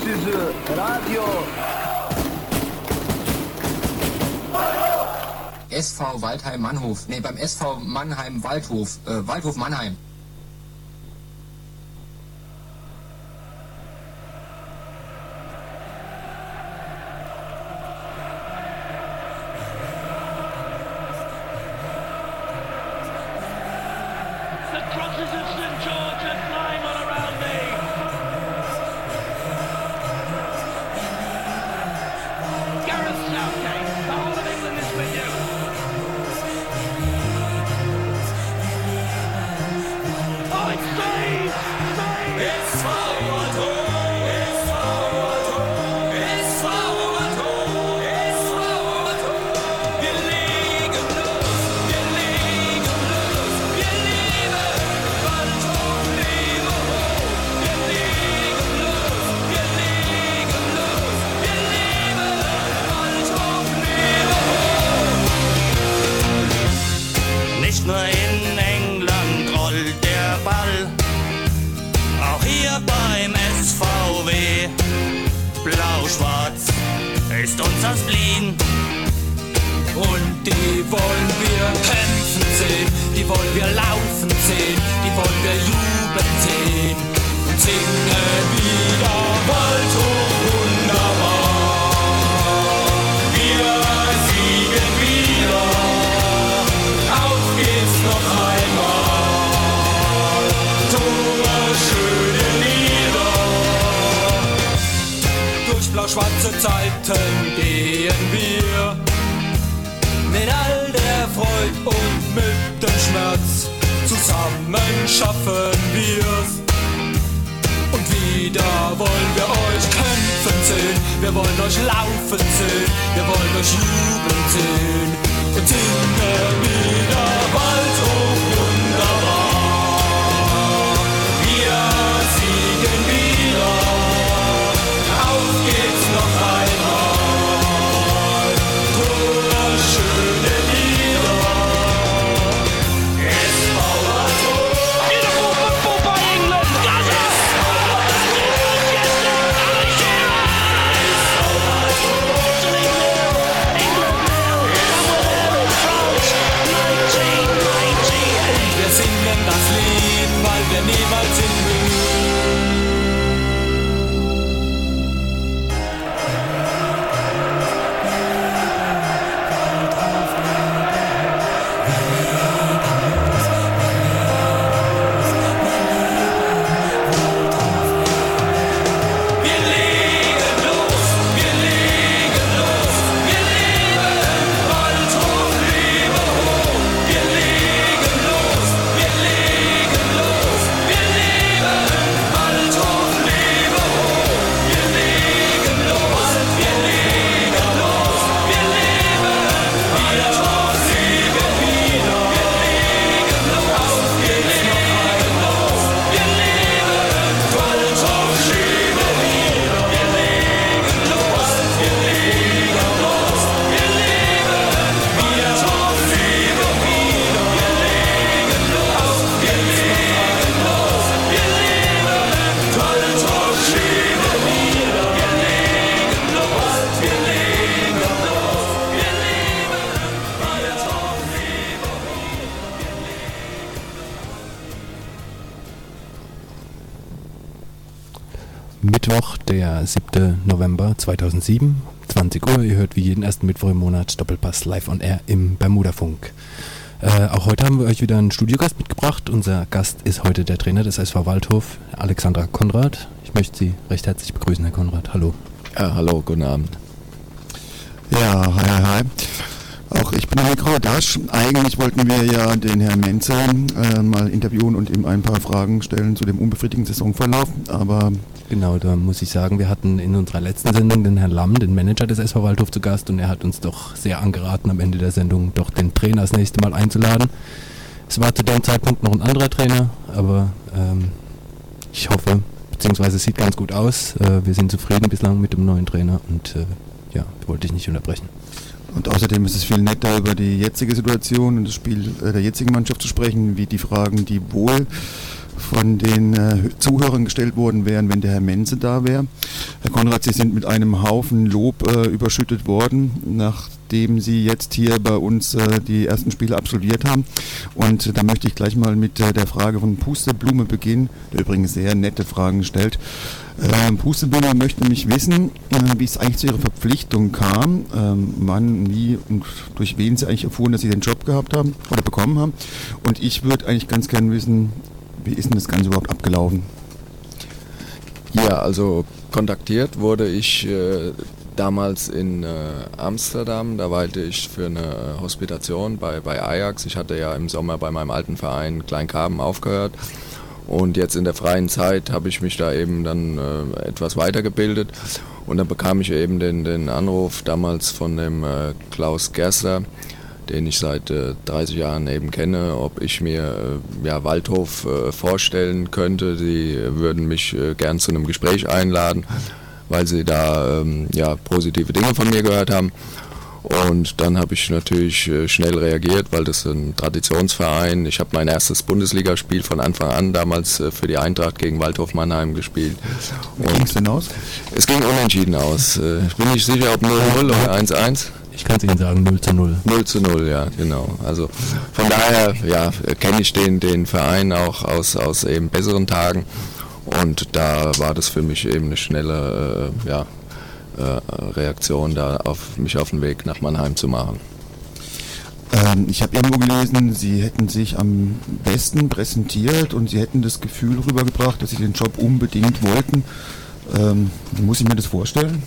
ist Radio. SV Waldheim Mannhof. Ne, beim SV Mannheim Waldhof. Waldhof Mannheim. Schwarze Zeiten gehen wir mit all der Freude und mit dem Schmerz. Zusammen schaffen wir's. Und wieder wollen wir euch kämpfen sehen. Wir wollen euch laufen sehen. Wir wollen euch jubeln sehen. Und singen wieder Waldhof wunderbar. Wir siegen wieder. Auf geht's noch einmal, schöne Lieder. SV Waldhof. Beautiful football by England. Gaza. England nil. France 1998. Wir singen das Lied, weil wir niemals sind müde. Mittwoch, der 7. November 2007, 20 Uhr. Ihr hört wie jeden ersten Mittwoch im Monat Doppelpass live on air im Bermuda-Funk. Auch heute haben wir euch wieder einen Studiogast mitgebracht. Unser Gast ist heute der Trainer des SV Waldhof, Alexander Konrad. Ich möchte Sie recht herzlich begrüßen, Herr Konrad. Hallo. Ja, hallo, guten Abend. Ja, hi. Auch ich bin der Mikro Dasch. Eigentlich wollten wir ja den Herrn Menze mal interviewen und ihm ein paar Fragen stellen zu dem unbefriedigenden Saisonverlauf, aber... Genau, da muss ich sagen, wir hatten in unserer letzten Sendung den Herrn Lamm, den Manager des SV Waldhof, zu Gast, und er hat uns doch sehr angeraten, am Ende der Sendung doch den Trainer das nächste Mal einzuladen. Es war zu dem Zeitpunkt noch ein anderer Trainer, aber ich hoffe, beziehungsweise es sieht ganz gut aus. Wir sind zufrieden bislang mit dem neuen Trainer und wollte ich nicht unterbrechen. Und außerdem ist es viel netter, über die jetzige Situation und das Spiel der jetzigen Mannschaft zu sprechen, wie die Fragen, die wohl von den Zuhörern gestellt worden wären, wenn der Herr Menze da wäre. Herr Konrad, Sie sind mit einem Haufen Lob überschüttet worden, nachdem Sie jetzt hier bei uns die ersten Spiele absolviert haben. Und da möchte ich gleich mal mit der Frage von Pusteblume beginnen, der übrigens sehr nette Fragen stellt. Pusteblume möchte nämlich wissen, wie es eigentlich zu Ihrer Verpflichtung kam, wann, wie und durch wen Sie eigentlich erfuhren, dass Sie den Job gehabt haben oder bekommen haben. Und ich würde eigentlich ganz gerne wissen, wie ist denn das Ganze überhaupt abgelaufen? Ja, also kontaktiert wurde ich damals in Amsterdam, da weilte ich für eine Hospitation bei Ajax. Ich hatte ja im Sommer bei meinem alten Verein Kleinkarben aufgehört und jetzt in der freien Zeit habe ich mich da eben dann etwas weitergebildet und dann bekam ich eben den Anruf damals von dem Klaus Gerster, den ich seit 30 Jahren eben kenne, ob ich mir Waldhof vorstellen könnte. Sie würden mich gern zu einem Gespräch einladen, weil sie da positive Dinge von mir gehört haben. Und dann habe ich natürlich schnell reagiert, weil das ein Traditionsverein. Ich habe mein erstes Bundesligaspiel von Anfang an damals für die Eintracht gegen Waldhof Mannheim gespielt. Wie ging es denn aus? Es ging unentschieden aus. Ich bin nicht sicher, ob 0-0 oder 1-1. Ich kann es Ihnen sagen, 0-0. 0-0, ja, genau. Also von daher kenne ich den Verein auch aus eben besseren Tagen und da war das für mich eben eine schnelle Reaktion, da mich auf den Weg nach Mannheim zu machen. Ich habe irgendwo gelesen, Sie hätten sich am besten präsentiert und Sie hätten das Gefühl rübergebracht, dass Sie den Job unbedingt wollten. Wie muss ich mir das vorstellen?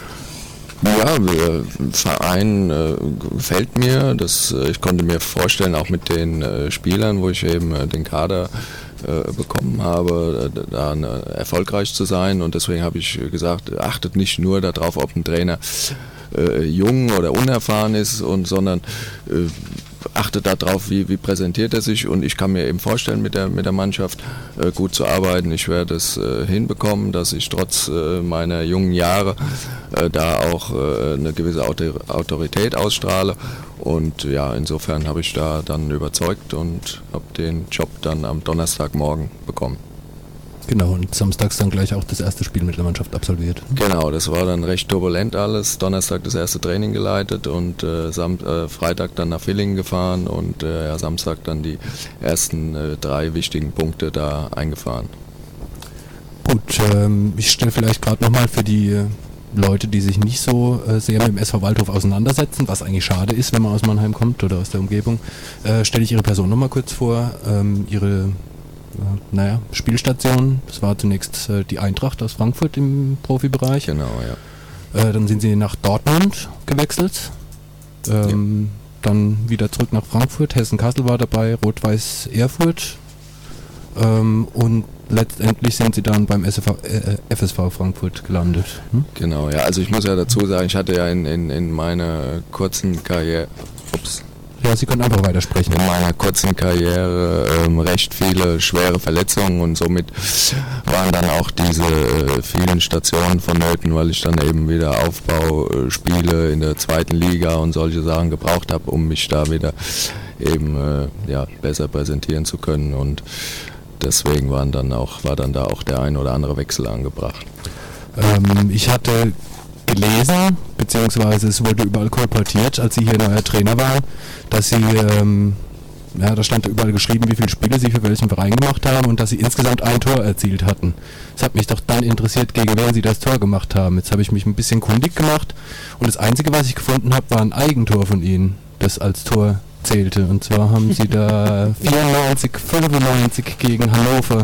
Ja, der Verein gefällt mir. Ich konnte mir vorstellen, auch mit den Spielern, wo ich eben den Kader bekommen habe, da erfolgreich zu sein. Und deswegen habe ich gesagt, achtet nicht nur darauf, ob ein Trainer jung oder unerfahren ist, sondern achtet darauf, wie präsentiert er sich, und ich kann mir eben vorstellen, mit der Mannschaft gut zu arbeiten. Ich werde es hinbekommen, dass ich trotz meiner jungen Jahre da auch eine gewisse Autorität ausstrahle, und ja, insofern habe ich da dann überzeugt und habe den Job dann am Donnerstagmorgen bekommen. Genau, und samstags dann gleich auch das erste Spiel mit der Mannschaft absolviert. Genau, das war dann recht turbulent alles. Donnerstag das erste Training geleitet und Freitag dann nach Villingen gefahren und Samstag dann die ersten 3 wichtigen Punkte da eingefahren. Gut, ich stelle vielleicht gerade nochmal für die Leute, die sich nicht so sehr mit dem SV Waldhof auseinandersetzen, was eigentlich schade ist, wenn man aus Mannheim kommt oder aus der Umgebung, stelle ich Ihre Person nochmal kurz vor, Ihre Spielstation. Das war zunächst die Eintracht aus Frankfurt im Profibereich. Genau, ja. Dann sind Sie nach Dortmund gewechselt. Dann wieder zurück nach Frankfurt. Hessen-Kassel war dabei, Rot-Weiß Erfurt. Und letztendlich sind Sie dann beim FSV Frankfurt gelandet. Genau, ja. Also ich muss ja dazu sagen, ich hatte ja in meiner kurzen Karriere... Ja, Sie können einfach weitersprechen. In meiner kurzen Karriere recht viele schwere Verletzungen, und somit waren dann auch diese vielen Stationen vonnöten, weil ich dann eben wieder Aufbauspiele in der 2. Liga und solche Sachen gebraucht habe, um mich da wieder eben besser präsentieren zu können, und deswegen war dann da auch der ein oder andere Wechsel angebracht. Ich hatte gelesen, beziehungsweise es wurde überall kolportiert, als Sie hier neuer Trainer waren, dass Sie, da stand da überall geschrieben, wie viele Spiele Sie für welchen Verein gemacht haben und dass Sie insgesamt ein Tor erzielt hatten. Es hat mich doch dann interessiert, gegen wen Sie das Tor gemacht haben. Jetzt habe ich mich ein bisschen kundig gemacht und das Einzige, was ich gefunden habe, war ein Eigentor von Ihnen, das als Tor zählte. Und zwar haben Sie da 94-95 gegen Hannover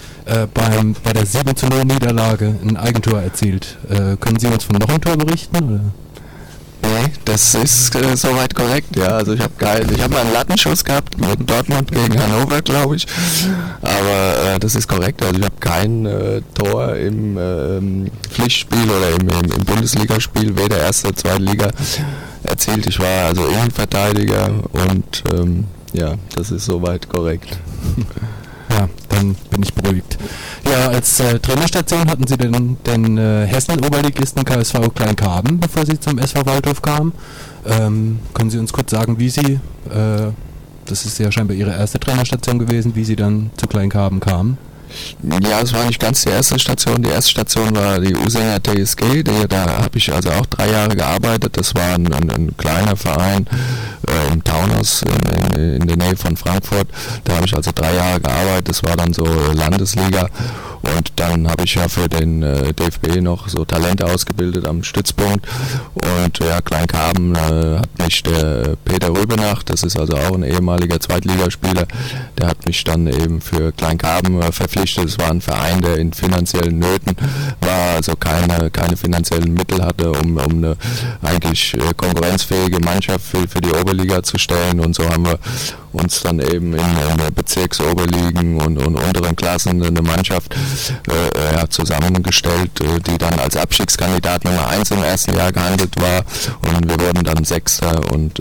bei der 7:0 Niederlage ein Eigentor erzielt. Können Sie uns von noch einem Tor berichten? Oder? Nee, das ist soweit korrekt, ja. Also ich habe mal einen Lattenschuss gehabt mit Dortmund gegen Hannover, glaube ich. Aber das ist korrekt. Also ich habe kein Tor im Pflichtspiel oder im Bundesligaspiel, weder erste oder zweite Liga erzielt. Ich war also Innenverteidiger und das ist soweit korrekt. Ja, dann bin ich beruhigt. Ja, als Trainerstation hatten Sie den Hessen-Oberligisten KSV Kleinkarben, bevor Sie zum SV Waldhof kamen. Können Sie uns kurz sagen, wie Sie, das ist ja scheinbar Ihre erste Trainerstation gewesen, wie Sie dann zu Kleinkarben kamen? Ja, es war nicht ganz die erste Station. Die erste Station war die Usinger TSG. Da habe ich also auch 3 Jahre gearbeitet. Das war ein kleiner Verein im Taunus in der Nähe von Frankfurt. Da habe ich also 3 Jahre gearbeitet. Das war dann so Landesliga. Und dann habe ich ja für den DFB noch so Talente ausgebildet am Stützpunkt. Und ja, Kleinkarben hat mich der Peter Rübenach, das ist also auch ein ehemaliger Zweitligaspieler, der hat mich dann eben für Kleinkarben verpflichtet. Es war ein Verein, der in finanziellen Nöten war, also keine finanziellen Mittel hatte, um eine eigentlich konkurrenzfähige Mannschaft für die Oberliga zu stellen. Und so haben wir uns dann eben in Bezirksoberligen und unteren Klassen eine Mannschaft zusammengestellt, die dann als Abstiegskandidat Nummer 1 im ersten Jahr gehandelt war, und wir wurden dann Sechster, und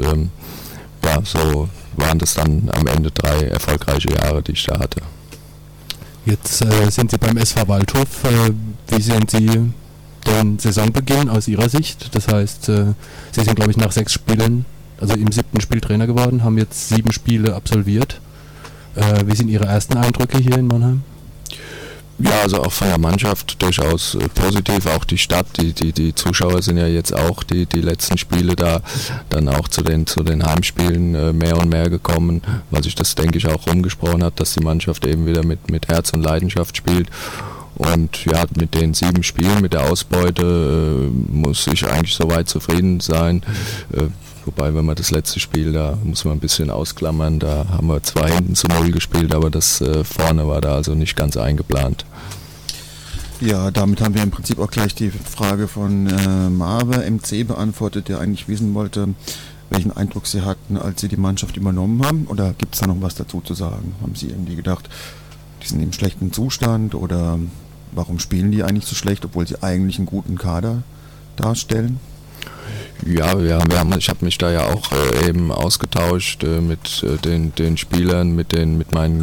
so waren das dann am Ende 3 erfolgreiche Jahre, die ich da hatte. Jetzt sind Sie beim SV Waldhof. Wie sehen Sie den Saisonbeginn aus Ihrer Sicht? Das heißt, Sie sind, glaube ich, nach 6 Spielen, also im 7. Spiel Trainer geworden, haben jetzt 7 Spiele absolviert. Wie sind Ihre ersten Eindrücke hier in Mannheim? Ja, also auch von der Mannschaft durchaus positiv, auch die Stadt, die Zuschauer sind ja jetzt auch die letzten Spiele da dann auch zu den Heimspielen mehr und mehr gekommen, weil sich das, denke ich, auch rumgesprochen hat, dass die Mannschaft eben wieder mit Herz und Leidenschaft spielt. Und ja, mit den 7 Spielen, mit der Ausbeute muss ich eigentlich soweit zufrieden sein. Wobei, wenn man das letzte Spiel, da muss man ein bisschen ausklammern, da haben wir zwar hinten zu 0 gespielt, aber das vorne war da also nicht ganz eingeplant. Ja, damit haben wir im Prinzip auch gleich die Frage von Marve MC beantwortet, der eigentlich wissen wollte, welchen Eindruck Sie hatten, als Sie die Mannschaft übernommen haben. Oder gibt es da noch was dazu zu sagen? Haben Sie irgendwie gedacht, die sind im schlechten Zustand, oder warum spielen die eigentlich so schlecht, obwohl sie eigentlich einen guten Kader darstellen? Ja, ich habe mich da ja auch eben ausgetauscht mit den Spielern, mit meinen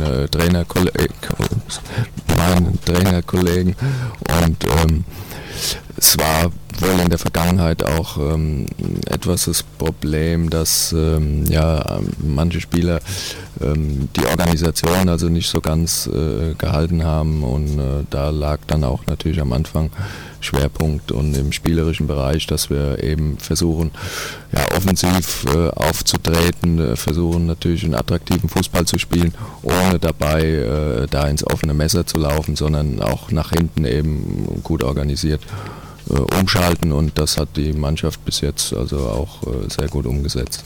Trainerkollegen, und es war wohl in der Vergangenheit auch etwas das Problem, dass manche Spieler die Organisation also nicht so ganz gehalten haben, und da lag dann auch natürlich am Anfang Schwerpunkt und im spielerischen Bereich, dass wir eben versuchen, offensiv aufzutreten, versuchen natürlich einen attraktiven Fußball zu spielen, ohne dabei da ins offene Messer zu laufen, sondern auch nach hinten eben gut organisiert umschalten, und das hat die Mannschaft bis jetzt also auch sehr gut umgesetzt.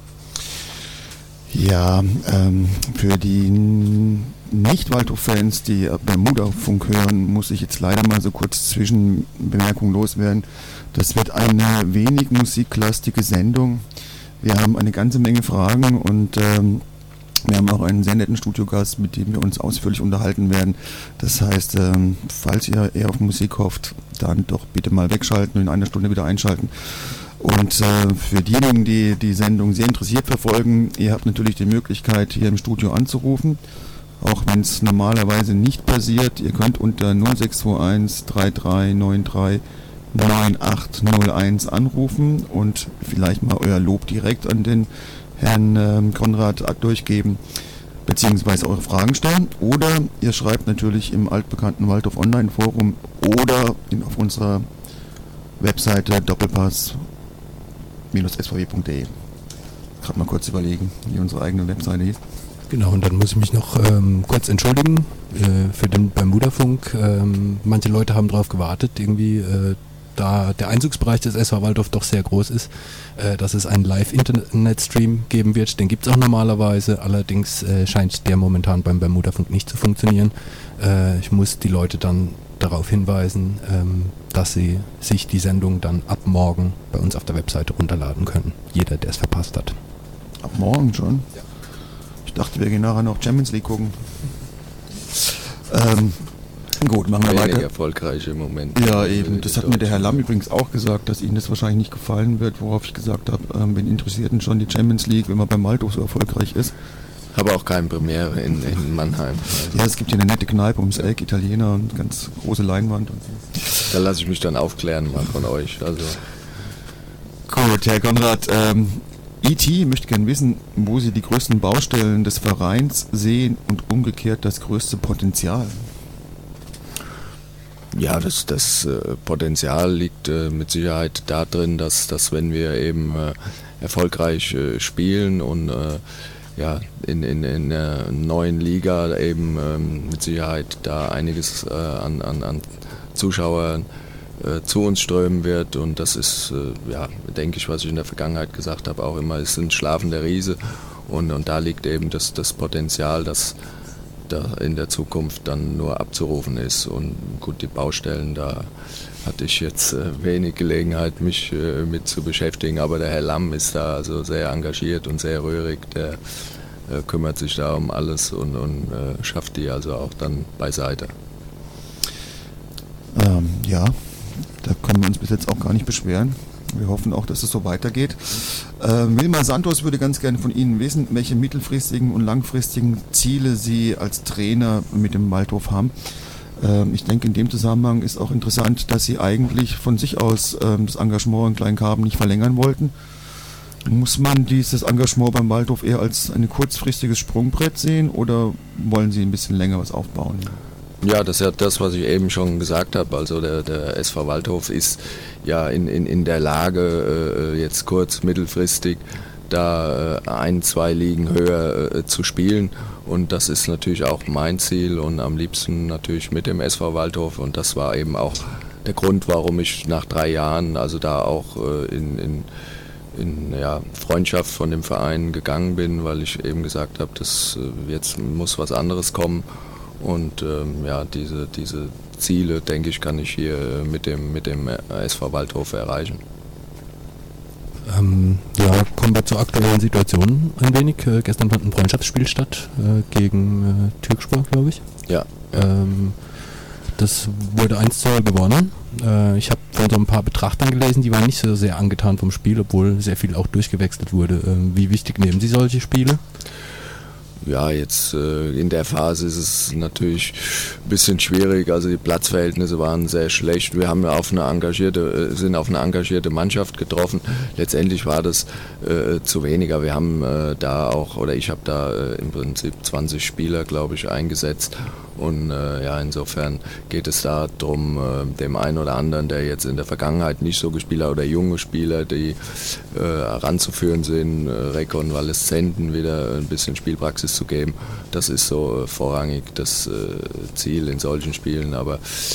Ja, für die Nicht-Waldhof-Fans, die Bermuda-Funk hören, muss ich jetzt leider mal so kurz Zwischenbemerkung loswerden. Das wird eine wenig musiklastige Sendung. Wir haben eine ganze Menge Fragen, und wir haben auch einen sehr netten Studiogast, mit dem wir uns ausführlich unterhalten werden. Das heißt, falls ihr eher auf Musik hofft, dann doch bitte mal wegschalten und in einer Stunde wieder einschalten. Und für diejenigen, die die Sendung sehr interessiert verfolgen, ihr habt natürlich die Möglichkeit, hier im Studio anzurufen, auch wenn es normalerweise nicht passiert. Ihr könnt unter 0621 3393 9801 anrufen und vielleicht mal euer Lob direkt an den Herrn Konrad durchgeben, beziehungsweise eure Fragen stellen. Oder ihr schreibt natürlich im altbekannten Waldhof Online Forum oder auf unserer Webseite doppelpass-sww.de. Gerade mal kurz überlegen, wie unsere eigene Webseite hieß. Genau, und dann muss ich mich noch kurz entschuldigen für den Bermuda-Funk. Manche Leute haben darauf gewartet, irgendwie, da der Einzugsbereich des SV Waldhof doch sehr groß ist, dass es einen Live-Internet-Stream geben wird. Den gibt es auch normalerweise, allerdings scheint der momentan beim Bermuda-Funk nicht zu funktionieren. Ich muss die Leute dann darauf hinweisen, dass sie sich die Sendung dann ab morgen bei uns auf der Webseite runterladen können. Jeder, der es verpasst hat. Ab morgen schon? Ja. Ich dachte, wir gehen nachher noch Champions League gucken. Gut, machen wir weiter. Erfolgreich im Moment. Ja, eben. Das hat mir der Herr Lamm übrigens auch gesagt, dass Ihnen das wahrscheinlich nicht gefallen wird, worauf ich gesagt habe, wen interessiert denn schon die Champions League, wenn man beim Waldhof so erfolgreich ist. Habe auch keine Premiere in Mannheim. Ja, es gibt hier eine nette Kneipe ums Eck, Italiener, und ganz große Leinwand. Und so. Da lasse ich mich dann aufklären mal von euch. Also. Gut, Herr Konrad, E.T. möchte gerne wissen, wo Sie die größten Baustellen des Vereins sehen und umgekehrt das größte Potenzial. Ja, das Potenzial liegt mit Sicherheit darin, dass wenn wir eben erfolgreich spielen und in der neuen Liga eben mit Sicherheit da einiges an Zuschauern zu uns strömen wird, und das ist, denke ich, was ich in der Vergangenheit gesagt habe, auch immer, ist ein schlafender Riese, und da liegt eben das Potenzial, das da in der Zukunft dann nur abzurufen ist. Und gut, die Baustellen, da hatte ich jetzt wenig Gelegenheit, mich mit zu beschäftigen, aber der Herr Lamm ist da also sehr engagiert und sehr rührig, der kümmert sich da um alles und schafft die also auch dann beiseite. Da können wir uns bis jetzt auch gar nicht beschweren. Wir hoffen auch, dass es so weitergeht. Wilmar Santos würde ganz gerne von Ihnen wissen, welche mittelfristigen und langfristigen Ziele Sie als Trainer mit dem Waldhof haben. Ich denke, in dem Zusammenhang ist auch interessant, dass Sie eigentlich von sich aus das Engagement in Kleinkarben nicht verlängern wollten. Muss man dieses Engagement beim Waldhof eher als ein kurzfristiges Sprungbrett sehen, oder wollen Sie ein bisschen länger was aufbauen? Ja, das ist ja das, was ich eben schon gesagt habe. Also der SV Waldhof ist ja in der Lage, jetzt kurz-, mittelfristig da 1-2 Ligen höher zu spielen. Und das ist natürlich auch mein Ziel, und am liebsten natürlich mit dem SV Waldhof. Und das war eben auch der Grund, warum ich nach 3 Jahren also da auch in Freundschaft von dem Verein gegangen bin, weil ich eben gesagt habe, dass jetzt muss was anderes kommen. Und diese Ziele, denke ich, kann ich hier mit dem SV Waldhof erreichen. Kommen wir zur aktuellen Situation ein wenig. Gestern fand ein Freundschaftsspiel statt gegen Türkspor, glaube ich. Ja. Das wurde 1-2 gewonnen. Ich habe von so ein paar Betrachtern gelesen, die waren nicht so sehr angetan vom Spiel, obwohl sehr viel auch durchgewechselt wurde. Wie wichtig nehmen Sie solche Spiele? Ja, jetzt in der Phase ist es natürlich ein bisschen schwierig. Also die Platzverhältnisse waren sehr schlecht. Wir haben sind auf eine engagierte Mannschaft getroffen. Letztendlich war das zu weniger. Wir haben ich habe da im Prinzip 20 Spieler, glaube ich, eingesetzt. Und insofern geht es da darum, dem einen oder anderen, der jetzt in der Vergangenheit nicht so gespielt hat, oder junge Spieler, die ranzuführen sind, Rekonvaleszenten wieder ein bisschen Spielpraxis zu geben. Das ist so vorrangig das Ziel in solchen Spielen. Aber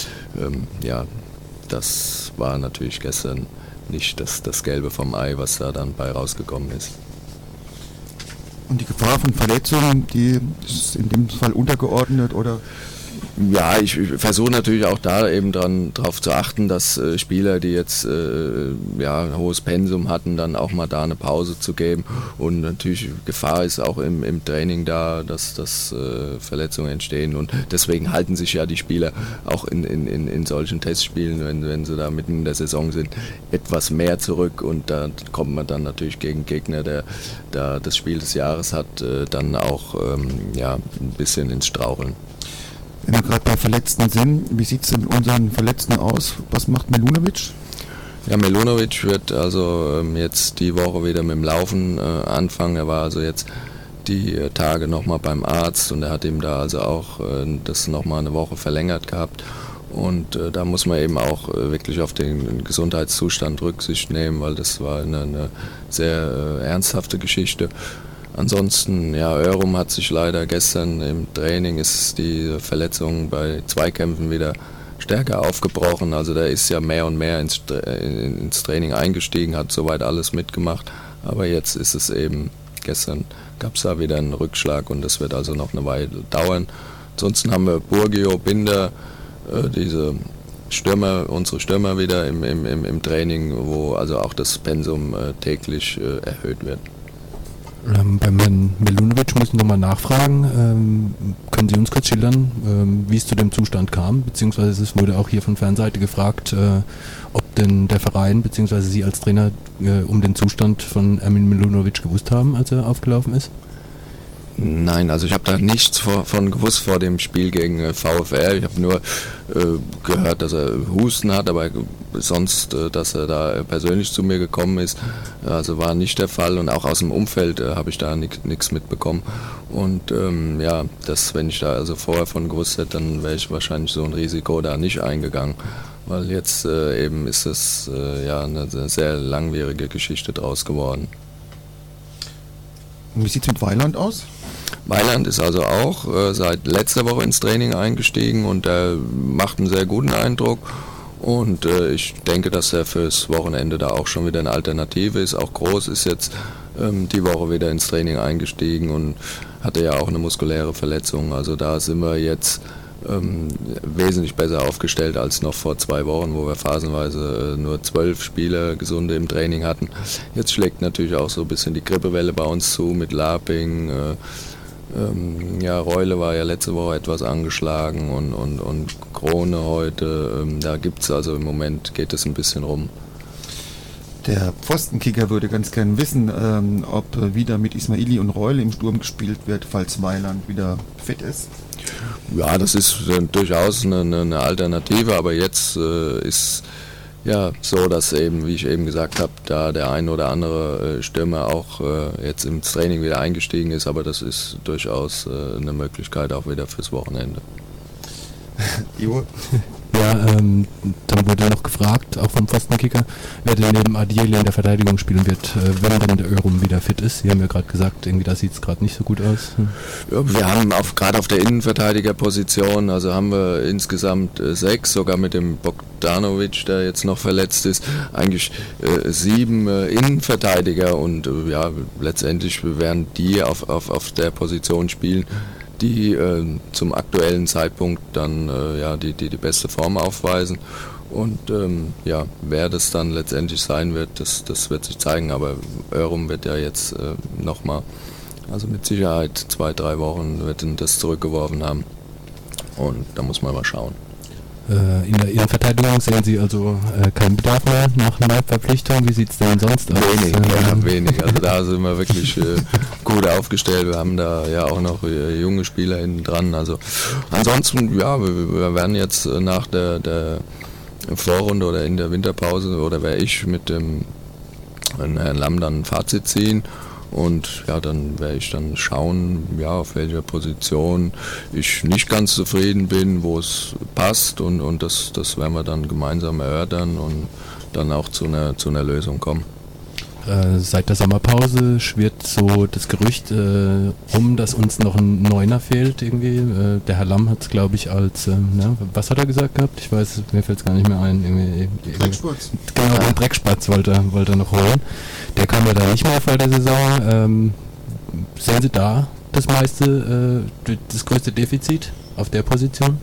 das war natürlich gestern nicht das Gelbe vom Ei, was da dann bei rausgekommen ist. Und die Gefahr von Verletzungen, die ist in dem Fall untergeordnet, oder? Ja, ich versuche natürlich auch da eben darauf zu achten, dass Spieler, die jetzt ein hohes Pensum hatten, dann auch mal da eine Pause zu geben. Und natürlich Gefahr ist auch im Training da, dass Verletzungen entstehen. Und deswegen halten sich ja die Spieler auch in solchen Testspielen, wenn sie da mitten in der Saison sind, etwas mehr zurück. Und da kommt man dann natürlich gegen Gegner, der da das Spiel des Jahres hat, dann auch ein bisschen ins Straucheln. Wenn wir gerade bei Verletzten sind, wie sieht es denn mit unseren Verletzten aus? Was macht Melunovic? Ja, Melunovic wird also jetzt die Woche wieder mit dem Laufen anfangen. Er war also jetzt die Tage nochmal beim Arzt, und er hat ihm da also auch das nochmal eine Woche verlängert gehabt. Und da muss man eben auch wirklich auf den Gesundheitszustand Rücksicht nehmen, weil das war eine sehr ernsthafte Geschichte. Ansonsten, Örum hat sich leider gestern im Training, ist die Verletzung bei Zweikämpfen wieder stärker aufgebrochen. Also der ist ja mehr und mehr ins Training eingestiegen, hat soweit alles mitgemacht. Aber jetzt ist es eben, gestern gab es da wieder einen Rückschlag, und das wird also noch eine Weile dauern. Ansonsten haben wir Burgio, Binder, unsere Stürmer wieder im Training, wo also auch das Pensum täglich erhöht wird. Beim Herrn Melunovic muss ich nochmal nachfragen. Können Sie uns kurz schildern, wie es zu dem Zustand kam? Beziehungsweise es wurde auch hier von Fernseite gefragt, ob denn der Verein bzw. Sie als Trainer um den Zustand von Ermin Melunovic gewusst haben, als er aufgelaufen ist? Nein, also ich habe da nichts von gewusst vor dem Spiel gegen VfR. Ich habe nur gehört, dass er Husten hat, aber sonst, dass er da persönlich zu mir gekommen ist, also war nicht der Fall, und auch aus dem Umfeld habe ich da nichts mitbekommen. Und wenn ich da also vorher von gewusst hätte, dann wäre ich wahrscheinlich so ein Risiko da nicht eingegangen, weil jetzt eben ist es eine sehr langwierige Geschichte draus geworden. Und wie sieht es mit Weiland aus? Weiland ist also auch seit letzter Woche ins Training eingestiegen und er macht einen sehr guten Eindruck, und ich denke, dass er fürs Wochenende da auch schon wieder eine Alternative ist. Auch Groß ist jetzt die Woche wieder ins Training eingestiegen und hatte ja auch eine muskuläre Verletzung, also da sind wir jetzt wesentlich besser aufgestellt als noch vor 2 Wochen, wo wir phasenweise nur 12 Spieler gesunde im Training hatten. Jetzt schlägt natürlich auch so ein bisschen die Grippewelle bei uns zu mit Laping. Reule war ja letzte Woche etwas angeschlagen und Krone heute. Da gibt's also im Moment, geht es ein bisschen rum. Der Pfostenkicker würde ganz gern wissen, ob wieder mit Ismaili und Reule im Sturm gespielt wird, falls Weiland wieder fit ist. Ja, das ist durchaus eine Alternative, aber jetzt ist ja so, dass eben, wie ich eben gesagt habe, da der ein oder andere Stürmer auch jetzt ins Training wieder eingestiegen ist, aber das ist durchaus eine Möglichkeit auch wieder fürs Wochenende. Jo. Ja, dann wurde noch gefragt, auch vom Pfostenkicker, wer denn neben Adiele in der Verteidigung spielen wird, wenn dann der Örum wieder fit ist. Sie haben ja gerade gesagt, irgendwie da sieht es gerade nicht so gut aus. Ja, wir haben gerade auf der Innenverteidigerposition, also haben wir insgesamt 6, sogar mit dem Bogdanovic, der jetzt noch verletzt ist, eigentlich 7 Innenverteidiger, und letztendlich werden die auf der Position spielen, die zum aktuellen Zeitpunkt dann die beste Form aufweisen, und wer das dann letztendlich sein wird, das wird sich zeigen, aber Örum wird ja jetzt nochmal, also mit Sicherheit 2-3 Wochen wird das zurückgeworfen haben, und da muss man mal schauen. In der Innenverteidigung sehen Sie also keinen Bedarf mehr nach Neuverpflichtung. Wie sieht es denn sonst aus? Wenig. Also da sind wir wirklich gut aufgestellt. Wir haben da ja auch noch junge Spieler hinten dran. Also ansonsten, wir werden jetzt nach der Vorrunde oder in der Winterpause, oder werde ich mit dem Herrn Lamm dann ein Fazit ziehen. Und dann werde ich dann schauen, auf welcher Position ich nicht ganz zufrieden bin, wo es passt, und das werden wir dann gemeinsam erörtern und dann auch zu einer Lösung kommen. Seit der Sommerpause schwirrt so das Gerücht dass uns noch ein Neuner fehlt irgendwie. Der Herr Lamm hat es, glaube ich, als, was hat er gesagt gehabt? Ich weiß, mir fällt es gar nicht mehr ein. Dreckspatz. Genau, den Dreckspatz wollte er noch holen. Der kam ja da nicht mehr vor der Saison. Sehen Sie da das größte Defizit auf der Position?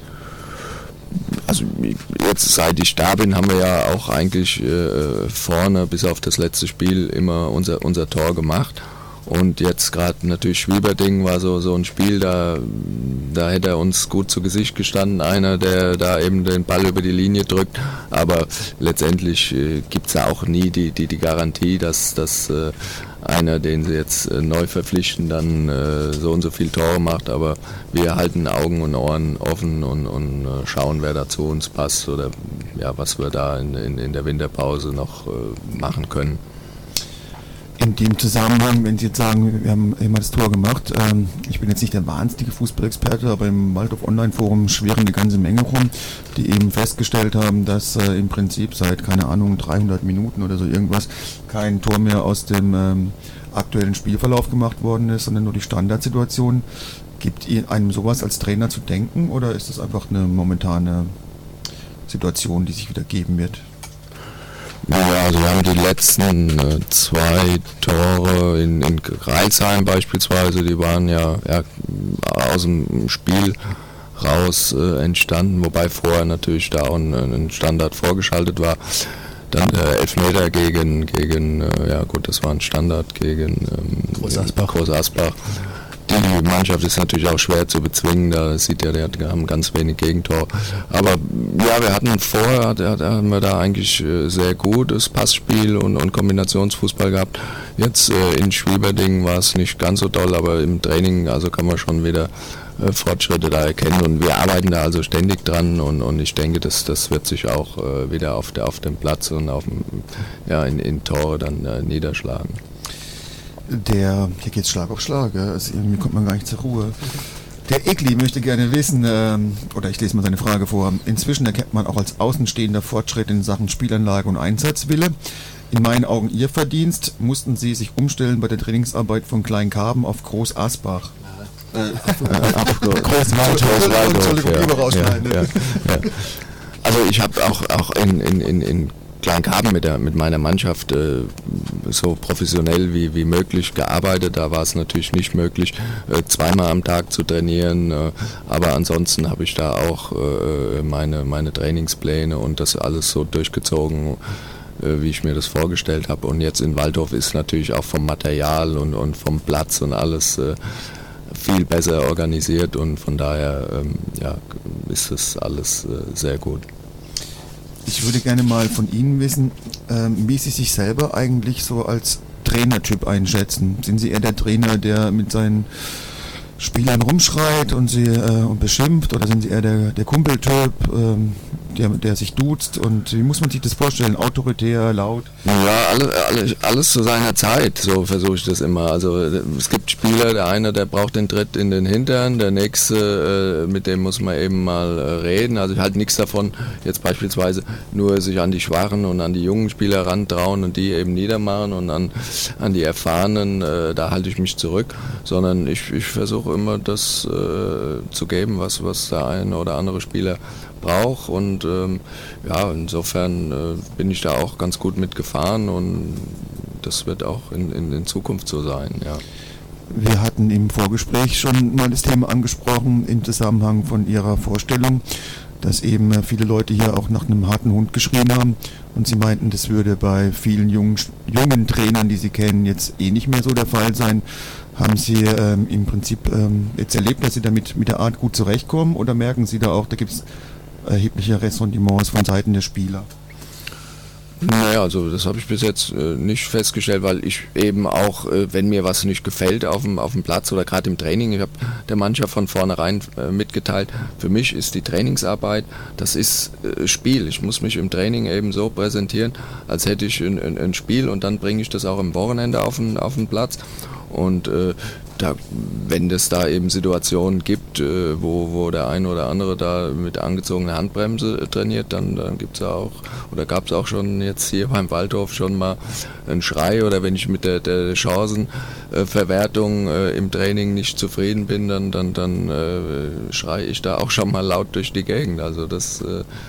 Also jetzt, seit ich da bin, haben wir ja auch eigentlich vorne bis auf das letzte Spiel immer unser Tor gemacht. Und jetzt gerade natürlich Schwieberding war so ein Spiel, da hätte er uns gut zu Gesicht gestanden, einer, der da eben den Ball über die Linie drückt. Aber letztendlich gibt es ja auch nie die Garantie, dass einer, den sie jetzt neu verpflichten, dann so und so viel Tore macht. Aber wir halten Augen und Ohren offen und schauen, wer da zu uns passt oder was wir da in der Winterpause noch machen können. In dem Zusammenhang, wenn Sie jetzt sagen, wir haben immer das Tor gemacht, ich bin jetzt nicht der wahnsinnige Fußballexperte, aber im Waldhof Online-Forum schwirren eine ganze Menge rum, die eben festgestellt haben, dass im Prinzip seit, 300 Minuten oder so irgendwas, kein Tor mehr aus dem aktuellen Spielverlauf gemacht worden ist, sondern nur die Standardsituation. Gibt einem sowas als Trainer zu denken, oder ist das einfach eine momentane Situation, die sich wieder geben wird? Ja, also wir haben die letzten 2 Tore in Greilsheim beispielsweise, die waren ja aus dem Spiel raus entstanden, wobei vorher natürlich da auch ein Standard vorgeschaltet war. Dann Elfmeter gegen das war ein Standard gegen Groß Asbach. Die Mannschaft ist natürlich auch schwer zu bezwingen, da sieht ja, die haben ganz wenig Gegentor. Aber ja, wir hatten vorher, haben wir da eigentlich sehr gutes Passspiel und Kombinationsfußball gehabt. Jetzt in Schwieberdingen war es nicht ganz so toll, aber im Training also kann man schon wieder Fortschritte da erkennen und wir arbeiten da also ständig dran und ich denke, das wird sich auch wieder auf dem Platz und in Tore dann niederschlagen. Hier geht's Schlag auf Schlag, also irgendwie kommt man gar nicht zur Ruhe. Der Egli möchte gerne wissen, oder ich lese mal seine Frage vor, inzwischen erkennt man auch als Außenstehender Fortschritte in Sachen Spielanlage und Einsatzwille. In meinen Augen Ihr Verdienst, mussten Sie sich umstellen bei der Trainingsarbeit von Kleinkarben auf Groß Asbach. Großwaldhof, ja. Also ich habe auch in Kleinkarben mit meiner Mannschaft so professionell wie möglich gearbeitet. Da war es natürlich nicht möglich, zweimal am Tag zu trainieren, aber ansonsten habe ich da auch meine Trainingspläne und das alles so durchgezogen, wie ich mir das vorgestellt habe. Und jetzt in Waldhof ist natürlich auch vom Material und vom Platz und alles viel besser organisiert und von daher ist das alles sehr gut. Ich würde gerne mal von Ihnen wissen, wie Sie sich selber eigentlich so als Trainertyp einschätzen. Sind Sie eher der Trainer, der mit seinen Spielern rumschreit und sie beschimpft, oder sind Sie eher der Kumpeltyp, der sich duzt, und wie muss man sich das vorstellen? Autoritär, laut? Ja, alles zu seiner Zeit, so versuche ich das immer. Also es gibt Spieler, der eine, der braucht den Tritt in den Hintern, der nächste, mit dem muss man eben mal reden. Also ich halte nichts davon, jetzt beispielsweise nur sich an die Schwachen und an die jungen Spieler rantrauen und die eben niedermachen, und an die Erfahrenen, da halte ich mich zurück, sondern ich versuche immer das zu geben, was der eine oder andere Spieler braucht, und insofern bin ich da auch ganz gut mitgefahren und das wird auch in Zukunft so sein, ja. Wir hatten im Vorgespräch schon mal das Thema angesprochen im Zusammenhang von Ihrer Vorstellung, dass eben viele Leute hier auch nach einem harten Hund geschrien haben, und Sie meinten, das würde bei vielen jungen Trainern, die Sie kennen, jetzt nicht mehr so der Fall sein. Haben Sie im Prinzip jetzt erlebt, dass Sie damit mit der Art gut zurechtkommen, oder merken Sie da auch, da gibt es erhebliche Ressentiments von Seiten der Spieler? Naja, also das habe ich bis jetzt nicht festgestellt, weil ich eben auch, wenn mir was nicht gefällt auf dem Platz oder gerade im Training, ich habe der Mannschaft von vornherein mitgeteilt, für mich ist die Trainingsarbeit, das ist Spiel. Ich muss mich im Training eben so präsentieren, als hätte ich ein Spiel, und dann bringe ich das auch am Wochenende auf den Platz. Und wenn es da eben Situationen gibt, wo der eine oder andere da mit angezogener Handbremse trainiert, dann gibt's ja auch, oder gab es auch schon jetzt hier beim Waldhof schon mal einen Schrei, oder wenn ich mit der Chancenverwertung im Training nicht zufrieden bin, dann schreie ich da auch schon mal laut durch die Gegend. Also das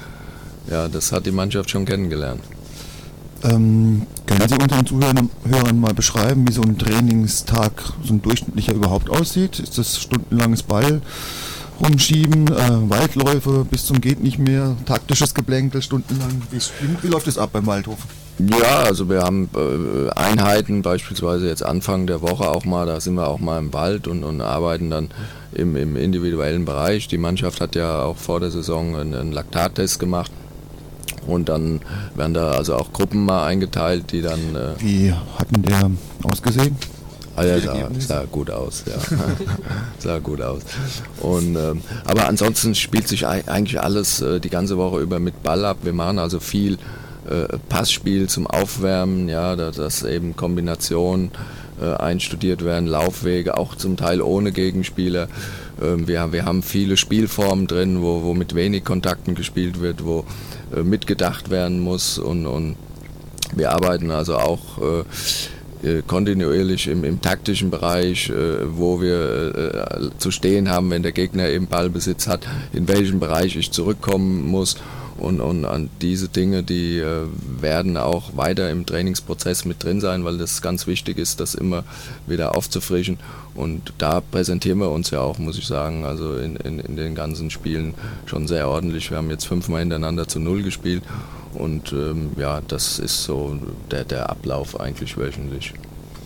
hat die Mannschaft schon kennengelernt. Können Sie unseren Zuhörern mal beschreiben, wie so ein Trainingstag, so ein durchschnittlicher überhaupt aussieht? Ist das stundenlanges Ball rumschieben, Waldläufe bis zum geht nicht mehr, taktisches Geplänkel stundenlang? Wie läuft es ab beim Waldhof? Ja, also wir haben Einheiten, beispielsweise jetzt Anfang der Woche auch mal, da sind wir auch mal im Wald und arbeiten dann im individuellen Bereich. Die Mannschaft hat ja auch vor der Saison einen Laktattest gemacht. Und dann werden da also auch Gruppen mal eingeteilt, die dann... Wie hat denn der ausgesehen? Sah gut aus, ja. Sah gut aus. Und, aber ansonsten spielt sich eigentlich alles die ganze Woche über mit Ball ab. Wir machen also viel Passspiel zum Aufwärmen, ja, dass eben Kombinationen einstudiert werden, Laufwege, auch zum Teil ohne Gegenspieler. Wir haben viele Spielformen drin, wo mit wenig Kontakten gespielt wird, wo mitgedacht werden muss, und wir arbeiten also auch kontinuierlich im taktischen Bereich, wo wir zu stehen haben, wenn der Gegner eben Ballbesitz hat, in welchem Bereich ich zurückkommen muss. Und an diese Dinge, die werden auch weiter im Trainingsprozess mit drin sein, weil das ganz wichtig ist, das immer wieder aufzufrischen. Und da präsentieren wir uns ja auch, muss ich sagen, also in den ganzen Spielen schon sehr ordentlich. Wir haben jetzt 5-mal hintereinander zu 0 gespielt, und das ist so der Ablauf eigentlich wöchentlich.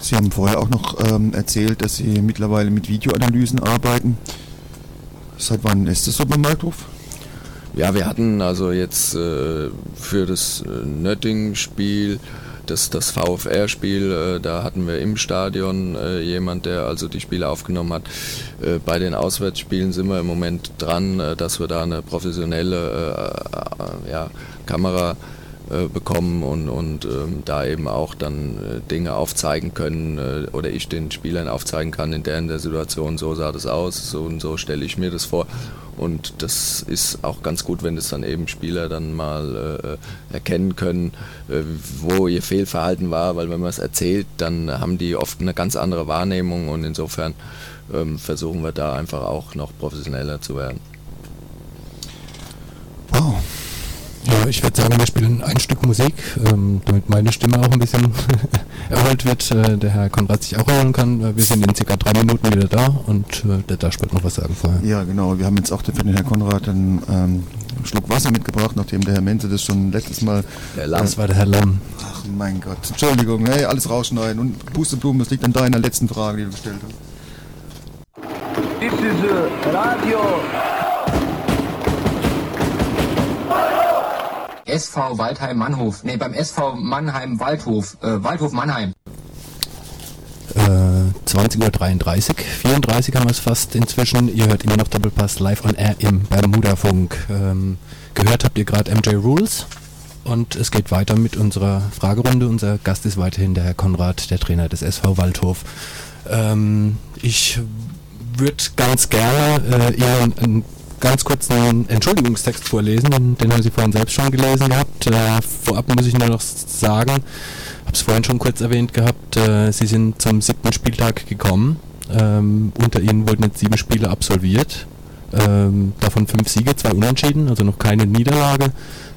Sie haben vorher auch noch erzählt, dass Sie mittlerweile mit Videoanalysen arbeiten. Seit wann ist das so beim Waldhof? Ja, wir hatten also jetzt für das Nöttingen-Spiel, das VfR-Spiel, da hatten wir im Stadion jemand, der also die Spiele aufgenommen hat. Bei den Auswärtsspielen sind wir im Moment dran, dass wir da eine professionelle Kamera bekommen und da eben auch dann Dinge aufzeigen können oder ich den Spielern aufzeigen kann, in der Situation, so sah das aus, so und so stelle ich mir das vor. Und das ist auch ganz gut, wenn das dann eben Spieler dann mal erkennen können, wo ihr Fehlverhalten war, weil wenn man es erzählt, dann haben die oft eine ganz andere Wahrnehmung und insofern versuchen wir da einfach auch noch professioneller zu werden. Wow. Ja, ich würde sagen, wir spielen ein Stück Musik, damit meine Stimme auch ein bisschen erholt wird, der Herr Konrad sich auch erholen kann. Wir sind in ca. 3 Minuten wieder da und der Dasch wird noch was sagen vorher. Ja, genau. Wir haben jetzt auch für den Herrn Konrad einen Schluck Wasser mitgebracht, nachdem der Herr Menze das schon letztes Mal... Das war der Herr Lamm. Ach mein Gott, Entschuldigung, hey, alles rausschneiden und Pusteblumen, das liegt an deiner letzten Frage, die du gestellt hast. This is Radio. SV Waldheim Mannhof. Ne, beim SV Mannheim Waldhof. Waldhof Mannheim. 20:33 Uhr, 34 haben wir es fast inzwischen. Ihr hört immer noch Doppelpass live on air im Bermuda-Funk. Gehört habt ihr gerade MJ Rules und es geht weiter mit unserer Fragerunde. Unser Gast ist weiterhin der Herr Konrad, der Trainer des SV Waldhof. Ich würde ganz gerne Ihnen einen ganz kurzen Entschuldigungstext vorlesen, den haben Sie vorhin selbst schon gelesen gehabt. Vorab muss ich nur noch sagen, habe es vorhin schon kurz erwähnt gehabt, Sie sind zum 7. Spieltag gekommen. Unter Ihnen wurden jetzt 7 Spiele absolviert, davon 5 Siege, 2 Unentschieden, also noch keine Niederlage.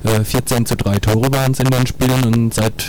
14:3 Tore waren es in den Spielen und seit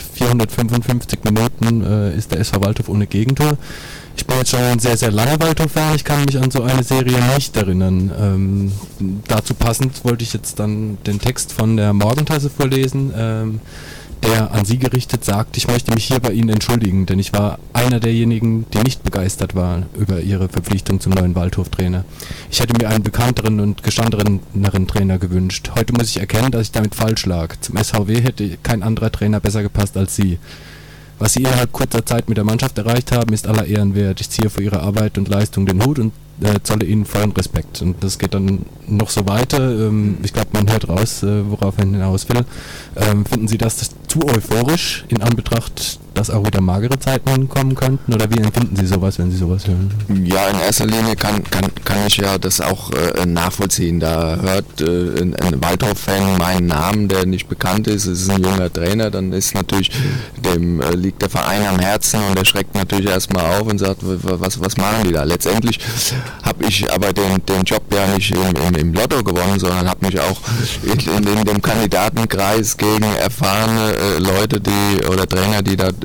455 Minuten ist der SV Waldhof ohne Gegentor. Ich bin jetzt schon ein sehr, sehr langer Waldhof-Fan, ich kann mich an so eine Serie nicht erinnern. Dazu passend wollte ich jetzt dann den Text von der Morgentasse vorlesen, der an Sie gerichtet sagt, ich möchte mich hier bei Ihnen entschuldigen, denn ich war einer derjenigen, die nicht begeistert waren über Ihre Verpflichtung zum neuen Waldhof-Trainer. Ich hätte mir einen bekannteren und gestandeneren Trainer gewünscht. Heute muss ich erkennen, dass ich damit falsch lag. Zum SVW hätte kein anderer Trainer besser gepasst als Sie. Was Sie innerhalb kurzer Zeit mit der Mannschaft erreicht haben, ist aller Ehren wert. Ich ziehe für Ihre Arbeit und Leistung den Hut und zolle Ihnen vollen Respekt. Und das geht dann noch so weiter. Ich glaube, man hört raus, worauf er hinaus will. Finden Sie das zu euphorisch in Anbetracht, dass auch wieder magere Zeiten kommen könnten? Oder wie empfinden Sie sowas, wenn Sie sowas hören? Ja, in erster Linie kann ich ja das auch nachvollziehen. Da hört ein Waldhof-Fan meinen Namen, der nicht bekannt ist, es ist ein junger Trainer, dann ist natürlich, dem liegt der Verein am Herzen und der schreckt natürlich erstmal auf und sagt, was machen die da? Letztendlich habe ich aber den Job ja nicht im Lotto gewonnen, sondern habe mich auch in dem Kandidatenkreis gegen erfahrene Leute, oder Trainer, die da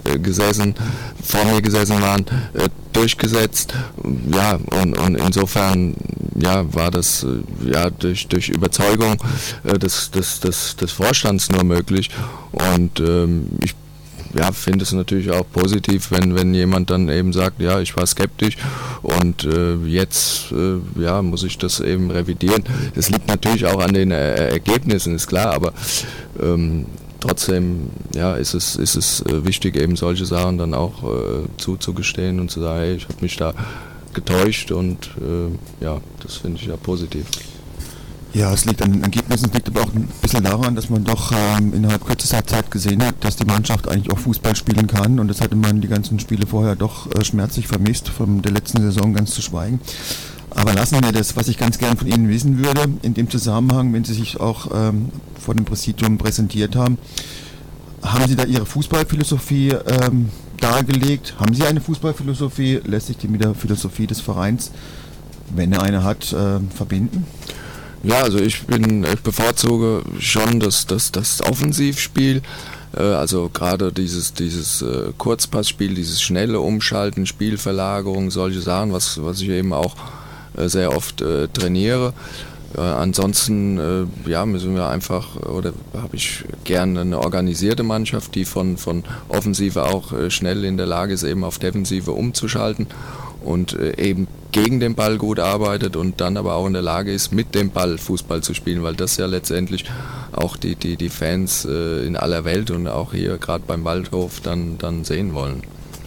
vor mir gesessen waren, durchgesetzt. Ja, und insofern war das durch Überzeugung des Vorstands nur möglich. Und ich finde es natürlich auch positiv, wenn jemand dann eben sagt, ja, ich war skeptisch und jetzt muss ich das eben revidieren. Das liegt natürlich auch an den Ergebnissen, ist klar, aber trotzdem ist es wichtig, eben solche Sachen dann auch zuzugestehen und zu sagen, hey, ich habe mich da getäuscht und das finde ich ja positiv. Ja, es liegt an den Ergebnissen, es liegt aber auch ein bisschen daran, dass man doch innerhalb kürzester Zeit gesehen hat, dass die Mannschaft eigentlich auch Fußball spielen kann und das hatte man die ganzen Spiele vorher doch schmerzlich vermisst, von der letzten Saison ganz zu schweigen. Aber lassen wir das, was ich ganz gern von Ihnen wissen würde, in dem Zusammenhang, wenn Sie sich auch vor dem Präsidium präsentiert haben, haben Sie da Ihre Fußballphilosophie dargelegt? Haben Sie eine Fußballphilosophie? Lässt sich die mit der Philosophie des Vereins, wenn er eine hat, verbinden? Ja, also ich bevorzuge schon das Offensivspiel, also gerade dieses Kurzpassspiel, dieses schnelle Umschalten, Spielverlagerung, solche Sachen, was ich eben auch sehr oft trainiere. Ansonsten müssen wir einfach, oder habe ich gerne eine organisierte Mannschaft, die von Offensive auch schnell in der Lage ist, eben auf Defensive umzuschalten und eben gegen den Ball gut arbeitet und dann aber auch in der Lage ist, mit dem Ball Fußball zu spielen, weil das ja letztendlich auch die Fans in aller Welt und auch hier gerade beim Waldhof dann sehen wollen.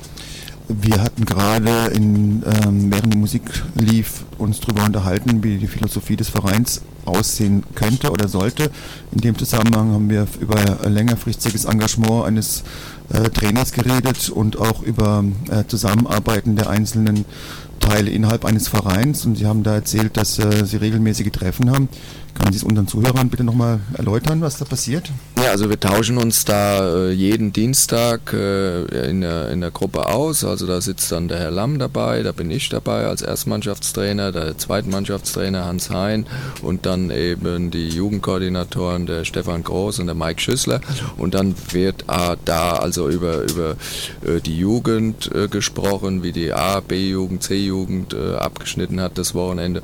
Wir hatten gerade während die Musik lief uns darüber unterhalten, wie die Philosophie des Vereins aussehen könnte oder sollte. In dem Zusammenhang haben wir über längerfristiges Engagement eines Trainers geredet und auch über Zusammenarbeiten der einzelnen Teile innerhalb eines Vereins. Und Sie haben da erzählt, dass Sie regelmäßige Treffen haben. Können Sie es unseren Zuhörern bitte nochmal erläutern, was da passiert? Ja, also wir tauschen uns da jeden Dienstag in der Gruppe aus. Also da sitzt dann der Herr Lamm dabei, da bin ich dabei als Erstmannschaftstrainer, der Zweitmannschaftstrainer Hans Hein und dann eben die Jugendkoordinatoren, der Stefan Groß und der Mike Schüssler. Und dann wird da also über die Jugend gesprochen, wie die A, B-Jugend, C-Jugend abgeschnitten hat das Wochenende,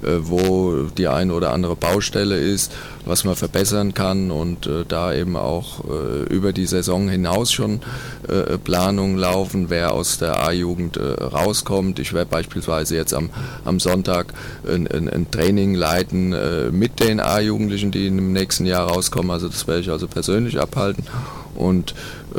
wo die ein oder andere Baustelle ist, was man verbessern kann und da eben auch über die Saison hinaus schon Planungen laufen, wer aus der A-Jugend rauskommt. Ich werde beispielsweise jetzt am Sonntag ein Training leiten mit den A-Jugendlichen, die im nächsten Jahr rauskommen, also das werde ich also persönlich abhalten. Und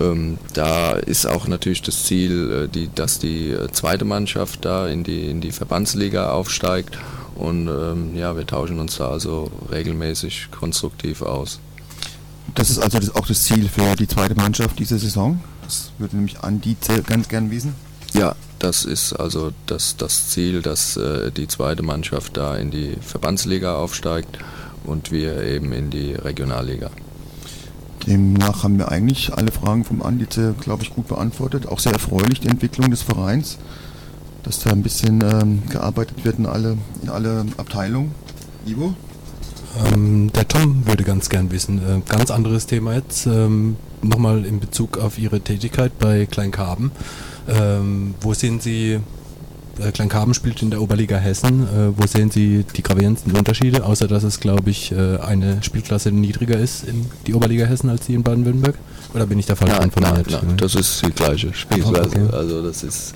da ist auch natürlich das Ziel, dass die zweite Mannschaft da in die Verbandsliga aufsteigt. Und wir tauschen uns da also regelmäßig konstruktiv aus. Das ist also auch das Ziel für die zweite Mannschaft diese Saison? Das würde nämlich Andi ganz gern wissen. Ja, das ist also das Ziel, dass die zweite Mannschaft da in die Verbandsliga aufsteigt und wir eben in die Regionalliga. Demnach haben wir eigentlich alle Fragen vom Andi, glaube ich, gut beantwortet. Auch sehr erfreulich die Entwicklung des Vereins, dass da ein bisschen gearbeitet wird in alle Abteilungen. Ivo? Der Tom würde ganz gern wissen, ganz anderes Thema jetzt, nochmal in Bezug auf Ihre Tätigkeit bei Kleinkarben. Wo sehen Sie, Kleinkarben spielt in der Oberliga Hessen, wo sehen Sie die gravierendsten Unterschiede, außer dass es, glaube ich, eine Spielklasse niedriger ist in die Oberliga Hessen als die in Baden-Württemberg? Oder bin ich da falsch informiert? Nein, das ist die gleiche Spielklasse. Okay. Also das ist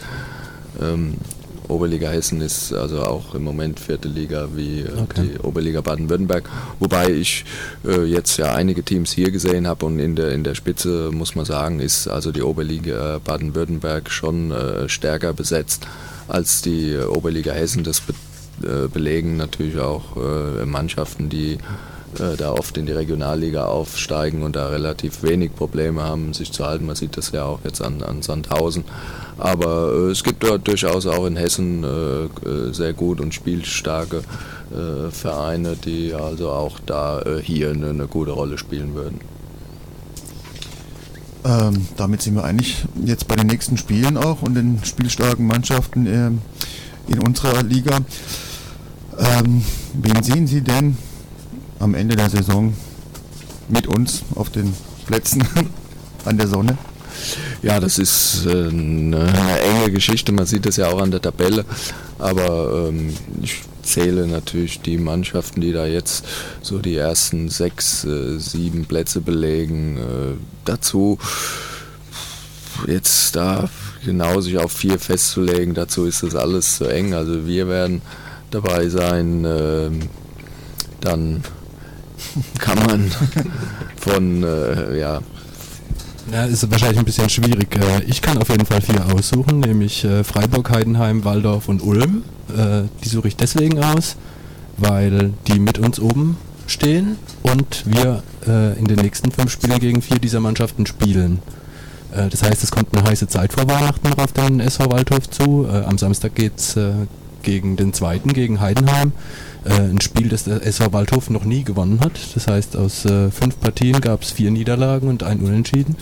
Oberliga Hessen ist also auch im Moment 4. Liga wie die Oberliga Baden-Württemberg, wobei ich jetzt ja einige Teams hier gesehen habe und in der Spitze muss man sagen, ist also die Oberliga Baden-Württemberg schon stärker besetzt als die Oberliga Hessen. Das belegen natürlich auch Mannschaften, die da oft in die Regionalliga aufsteigen und da relativ wenig Probleme haben, sich zu halten. Man sieht das ja auch jetzt an Sandhausen. Aber es gibt dort durchaus auch in Hessen sehr gut und spielstarke Vereine, die also auch da hier eine gute Rolle spielen würden. Damit sind wir eigentlich jetzt bei den nächsten Spielen auch und den spielstarken Mannschaften in unserer Liga. Wen sehen Sie denn am Ende der Saison mit uns auf den Plätzen an der Sonne? Ja, das ist eine enge Geschichte, man sieht das ja auch an der Tabelle, aber ich zähle natürlich die Mannschaften, die da jetzt so die ersten 6, 7 Plätze belegen, dazu. Jetzt da genau sich auf 4 festzulegen, dazu ist das alles zu eng, also wir werden dabei sein, dann kann man von, Ja, ist wahrscheinlich ein bisschen schwierig. Ich kann auf jeden Fall 4 aussuchen, nämlich Freiburg, Heidenheim, Walldorf und Ulm. Die suche ich deswegen aus, weil die mit uns oben stehen und wir in den nächsten 5 Spielen gegen 4 dieser Mannschaften spielen. Das heißt, es kommt eine heiße Zeit vor Weihnachten noch auf den SV Waldhof zu. Am Samstag geht es gegen den zweiten, gegen Heidenheim. Ein Spiel, das der SV Waldhof noch nie gewonnen hat. Das heißt, aus 5 Partien gab es 4 Niederlagen und 1 Unentschieden.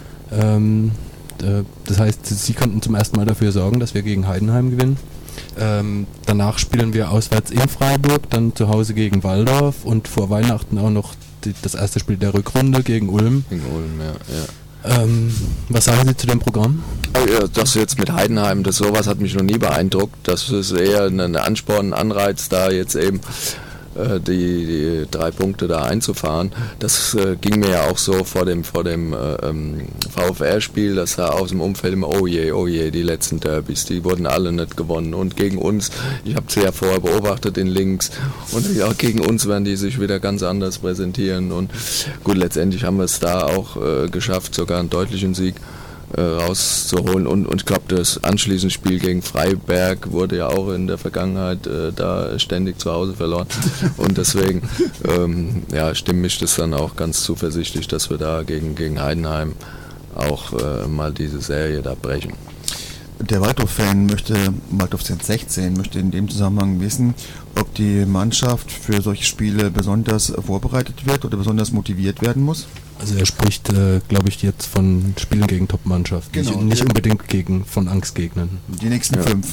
Das heißt, sie könnten zum ersten Mal dafür sorgen, dass wir gegen Heidenheim gewinnen. Danach spielen wir auswärts in Freiburg, dann zu Hause gegen Walldorf und vor Weihnachten auch noch das erste Spiel der Rückrunde gegen Ulm. Gegen Ulm, ja. Was sagen Sie zu dem Programm? Ja, das jetzt mit Heidenheim, sowas hat mich noch nie beeindruckt. Das ist eher ein Ansporn, ein Anreiz, da jetzt eben die 3 Punkte da einzufahren. Das ging mir ja auch so vor dem VfR-Spiel, dass da aus dem Umfeld immer, oh je, die letzten Derbys, die wurden alle nicht gewonnen. Und gegen uns, ich habe sie ja vorher beobachtet in Links, und auch gegen uns werden die sich wieder ganz anders präsentieren. Und gut, letztendlich haben wir es da auch geschafft, sogar einen deutlichen Sieg rauszuholen, und ich glaube, das anschließende Spiel gegen Freiberg wurde ja auch in der Vergangenheit da ständig zu Hause verloren, und deswegen stimmt mich das dann auch ganz zuversichtlich, dass wir da gegen Heidenheim auch mal diese Serie da brechen. Der Waldhof-Fan Waldhof 16 möchte in dem Zusammenhang wissen, ob die Mannschaft für solche Spiele besonders vorbereitet wird oder besonders motiviert werden muss. Also er spricht, glaube ich, jetzt von Spielen gegen Top-Mannschaften, genau, nicht unbedingt von Angstgegnern. Die nächsten 5.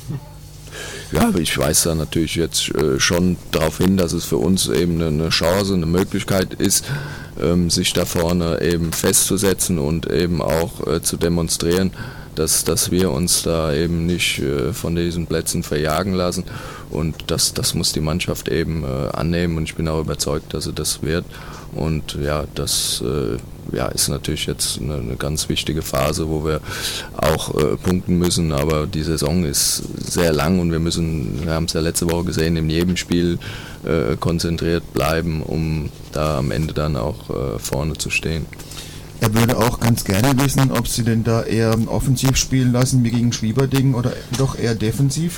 Ja, aber ich weise da natürlich jetzt schon darauf hin, dass es für uns eben eine Chance, eine Möglichkeit ist, sich da vorne eben festzusetzen und eben auch zu demonstrieren, dass wir uns da eben nicht von diesen Plätzen verjagen lassen, und das muss die Mannschaft eben annehmen, und ich bin auch überzeugt, dass sie das wird. Und ja, das ist natürlich jetzt eine ganz wichtige Phase, wo wir auch punkten müssen, aber die Saison ist sehr lang, und wir haben es ja letzte Woche gesehen, in jedem Spiel konzentriert bleiben, um da am Ende dann auch vorne zu stehen. Er würde auch ganz gerne wissen, ob Sie denn da eher offensiv spielen lassen wie gegen Schwieberdingen oder doch eher defensiv?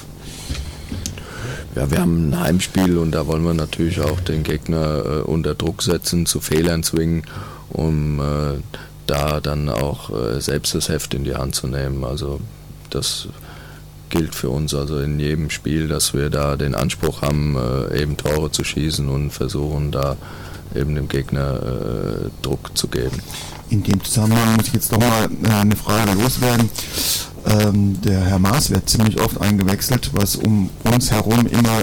Ja, wir haben ein Heimspiel, und da wollen wir natürlich auch den Gegner unter Druck setzen, zu Fehlern zwingen, um da dann auch selbst das Heft in die Hand zu nehmen. Also das gilt für uns also in jedem Spiel, dass wir da den Anspruch haben, eben Tore zu schießen und versuchen da eben dem Gegner Druck zu geben. In dem Zusammenhang muss ich jetzt doch mal eine Frage loswerden. Der Herr Maas wird ziemlich oft eingewechselt, was um uns herum immer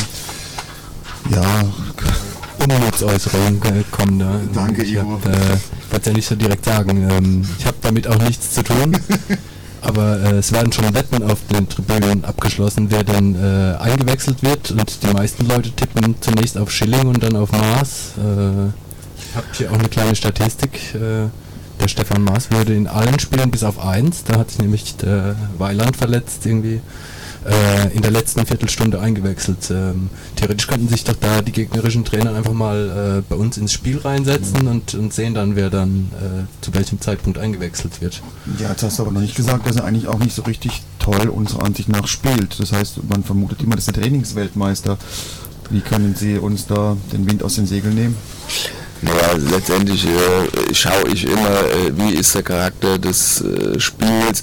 Unmutsäußerungen kommen. Danke, ich Ivo. wollte es ja nicht so direkt sagen. Ich habe damit auch nichts zu tun. Aber es werden schon Wetten auf den Tribünen abgeschlossen, wer denn eingewechselt wird, und die meisten Leute tippen zunächst auf Schilling und dann auf Maas. Ich habe hier auch eine kleine Statistik. Der Stefan Maas wurde in allen Spielen bis auf 1, da hat sich nämlich der Weiland verletzt irgendwie, in der letzten Viertelstunde eingewechselt. Theoretisch könnten sich doch da die gegnerischen Trainer einfach mal bei uns ins Spiel reinsetzen und sehen dann, wer dann zu welchem Zeitpunkt eingewechselt wird. Ja, jetzt hast du aber noch nicht gesagt, dass er eigentlich auch nicht so richtig toll unserer Ansicht nach spielt. Das heißt, man vermutet immer, das ist der Trainingsweltmeister. Wie können Sie uns da den Wind aus den Segeln nehmen? Naja, letztendlich schaue ich immer, wie ist der Charakter des Spiels.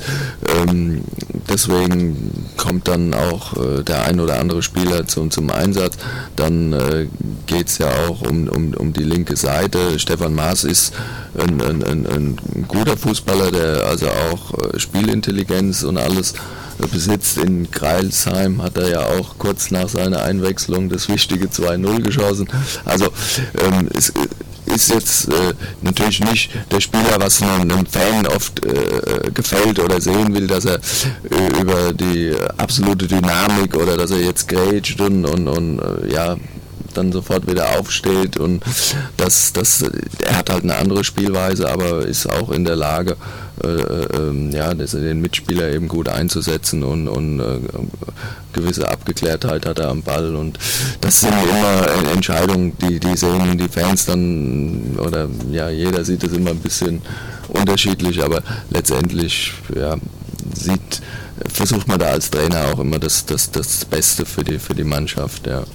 Deswegen kommt dann auch der ein oder andere Spieler zum Einsatz. Dann geht es ja auch um die linke Seite. Stefan Maas ist ein guter Fußballer, der also auch Spielintelligenz und alles besitzt. In Greilsheim hat er ja auch kurz nach seiner Einwechslung das wichtige 2-0 geschossen. Also es ist jetzt natürlich nicht der Spieler, was einem Fan oft gefällt oder sehen will, dass er über die absolute Dynamik oder dass er jetzt grätscht und dann sofort wieder aufsteht, und er hat halt eine andere Spielweise, aber ist auch in der Lage, den Mitspieler eben gut einzusetzen, und gewisse Abgeklärtheit hat er am Ball, und das sind immer Entscheidungen, die sehen die Fans dann, oder ja, jeder sieht es immer ein bisschen unterschiedlich, aber letztendlich versucht man da als Trainer auch immer das Beste für die Mannschaft, ja.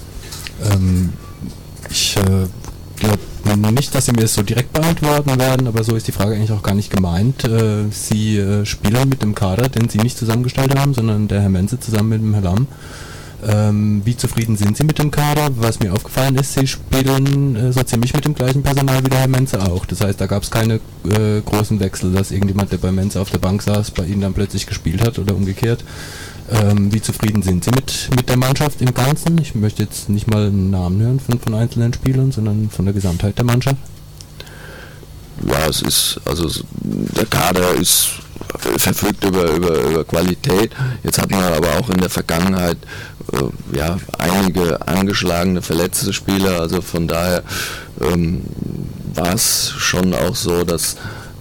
Ich glaube nicht, dass Sie mir das so direkt beantworten werden, aber so ist die Frage eigentlich auch gar nicht gemeint. Sie spielen mit dem Kader, den Sie nicht zusammengestellt haben, sondern der Herr Menze zusammen mit dem Herr Lamm. Wie zufrieden sind Sie mit dem Kader? Was mir aufgefallen ist, Sie spielen so ziemlich mit dem gleichen Personal wie der Herr Menze auch. Das heißt, da gab es keine großen Wechsel, dass irgendjemand, der bei Menze auf der Bank saß, bei Ihnen dann plötzlich gespielt hat oder umgekehrt. Wie zufrieden sind Sie mit der Mannschaft im Ganzen? Ich möchte jetzt nicht mal einen Namen hören von einzelnen Spielern, sondern von der Gesamtheit der Mannschaft. Ja, der Kader verfügt über Qualität. Jetzt hat man aber auch in der Vergangenheit ja, einige angeschlagene, verletzte Spieler, also von daher war es schon auch so, dass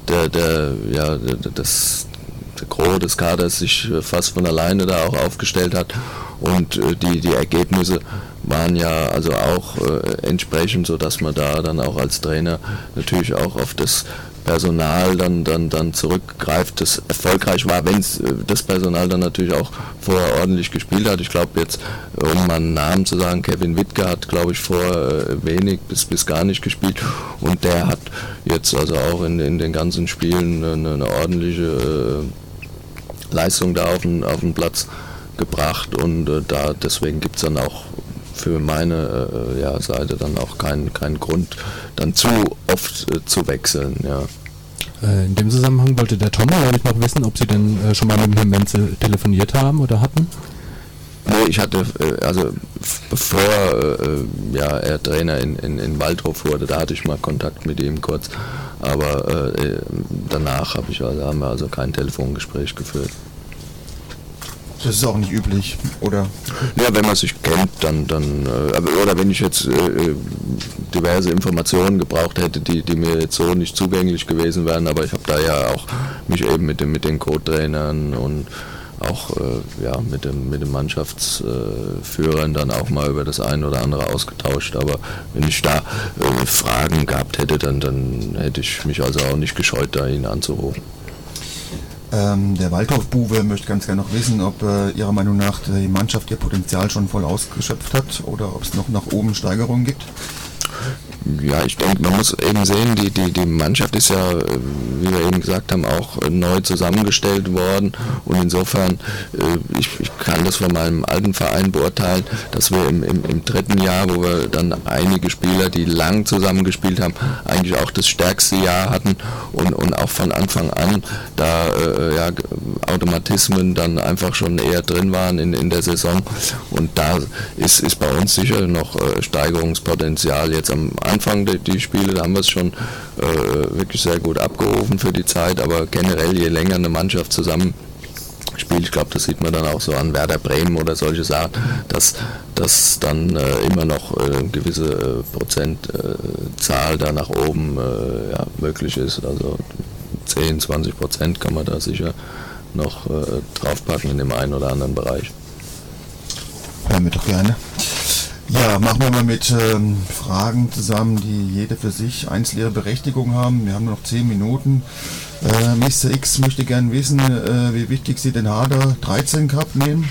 das Gros des Kaders sich fast von alleine da auch aufgestellt hat und die Ergebnisse waren ja also auch entsprechend, so dass man da dann auch als Trainer natürlich auch auf das Personal dann zurückgreift, das erfolgreich war, wenn das Personal dann natürlich auch vorher ordentlich gespielt hat. Ich glaube jetzt, um mal einen Namen zu sagen, Kevin Wittke hat, glaube ich, vorher wenig bis gar nicht gespielt und der hat jetzt also auch in den ganzen Spielen eine ordentliche Leistung da auf den Platz gebracht und deswegen gibt es dann auch für meine Seite dann auch keinen Grund, dann zu oft zu wechseln. Ja. In dem Zusammenhang wollte der Tom, glaube ich, noch wissen, ob Sie denn schon mal mit Herrn Menzel telefoniert haben oder hatten? Nee, ich hatte, also bevor er Trainer in Waldhof wurde, da hatte ich mal Kontakt mit ihm kurz, aber danach haben wir also kein Telefongespräch geführt. Das ist auch nicht üblich, oder? Ja, wenn man sich kennt, dann oder wenn ich jetzt diverse Informationen gebraucht hätte, die mir jetzt so nicht zugänglich gewesen wären, aber ich habe da ja auch mich eben mit den Co-Trainern und auch mit dem Mannschaftsführern dann auch mal über das eine oder andere ausgetauscht, aber wenn ich da Fragen gehabt hätte, dann hätte ich mich also auch nicht gescheut, da ihn anzurufen. Der Waldhof-Buwe möchte ganz gerne noch wissen, ob Ihrer Meinung nach die Mannschaft ihr Potenzial schon voll ausgeschöpft hat oder ob es noch nach oben Steigerungen gibt. Ja, ich denke, man muss eben sehen, die Mannschaft ist ja, wie wir eben gesagt haben, auch neu zusammengestellt worden und insofern, ich kann das von meinem alten Verein beurteilen, dass wir im dritten Jahr, wo wir dann einige Spieler, die lang zusammengespielt haben, eigentlich auch das stärkste Jahr hatten und auch von Anfang an da Automatismen dann einfach schon eher drin waren in der Saison und da ist bei uns sicher noch Steigerungspotenzial. Jetzt am Anfang die Spiele, da haben wir es schon wirklich sehr gut abgerufen für die Zeit, aber generell je länger eine Mannschaft zusammen spielt, ich glaube, das sieht man dann auch so an Werder Bremen oder solche Sachen, dass dann immer noch eine gewisse Prozentzahl da nach oben möglich ist, also 10-20% kann man da sicher noch draufpacken in dem einen oder anderen Bereich. Hören wir doch gerne. Ja, machen wir mal mit Fragen zusammen, die jede für sich einzelne ihre Berechtigung haben. Wir haben nur noch 10 Minuten. Mr. X möchte gerne wissen, wie wichtig Sie den Harder 13 Cup nehmen.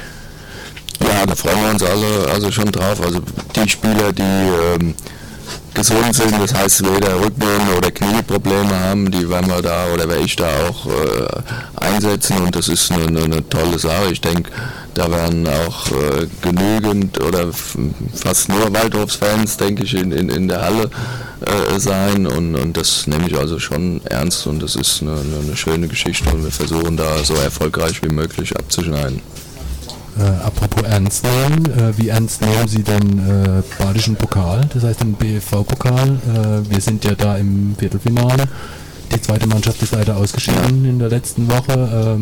Ja, da freuen wir uns alle also schon drauf. Also die Spieler, die gesund sind, das heißt weder Rücken- oder Knieprobleme haben, die werden wir da oder werde ich da auch einsetzen und das ist eine tolle Sache. Ich denke, da werden auch genügend oder fast nur Waldhofsfans, denke ich, in der Halle sein und das nehme ich also schon ernst und das ist eine schöne Geschichte und wir versuchen da so erfolgreich wie möglich abzuschneiden. Apropos ernst nehmen, wie ernst nehmen Sie den badischen Pokal, das heißt den BFV-Pokal? Wir sind ja da im Viertelfinale. Die zweite Mannschaft ist leider ausgeschieden in der letzten Woche.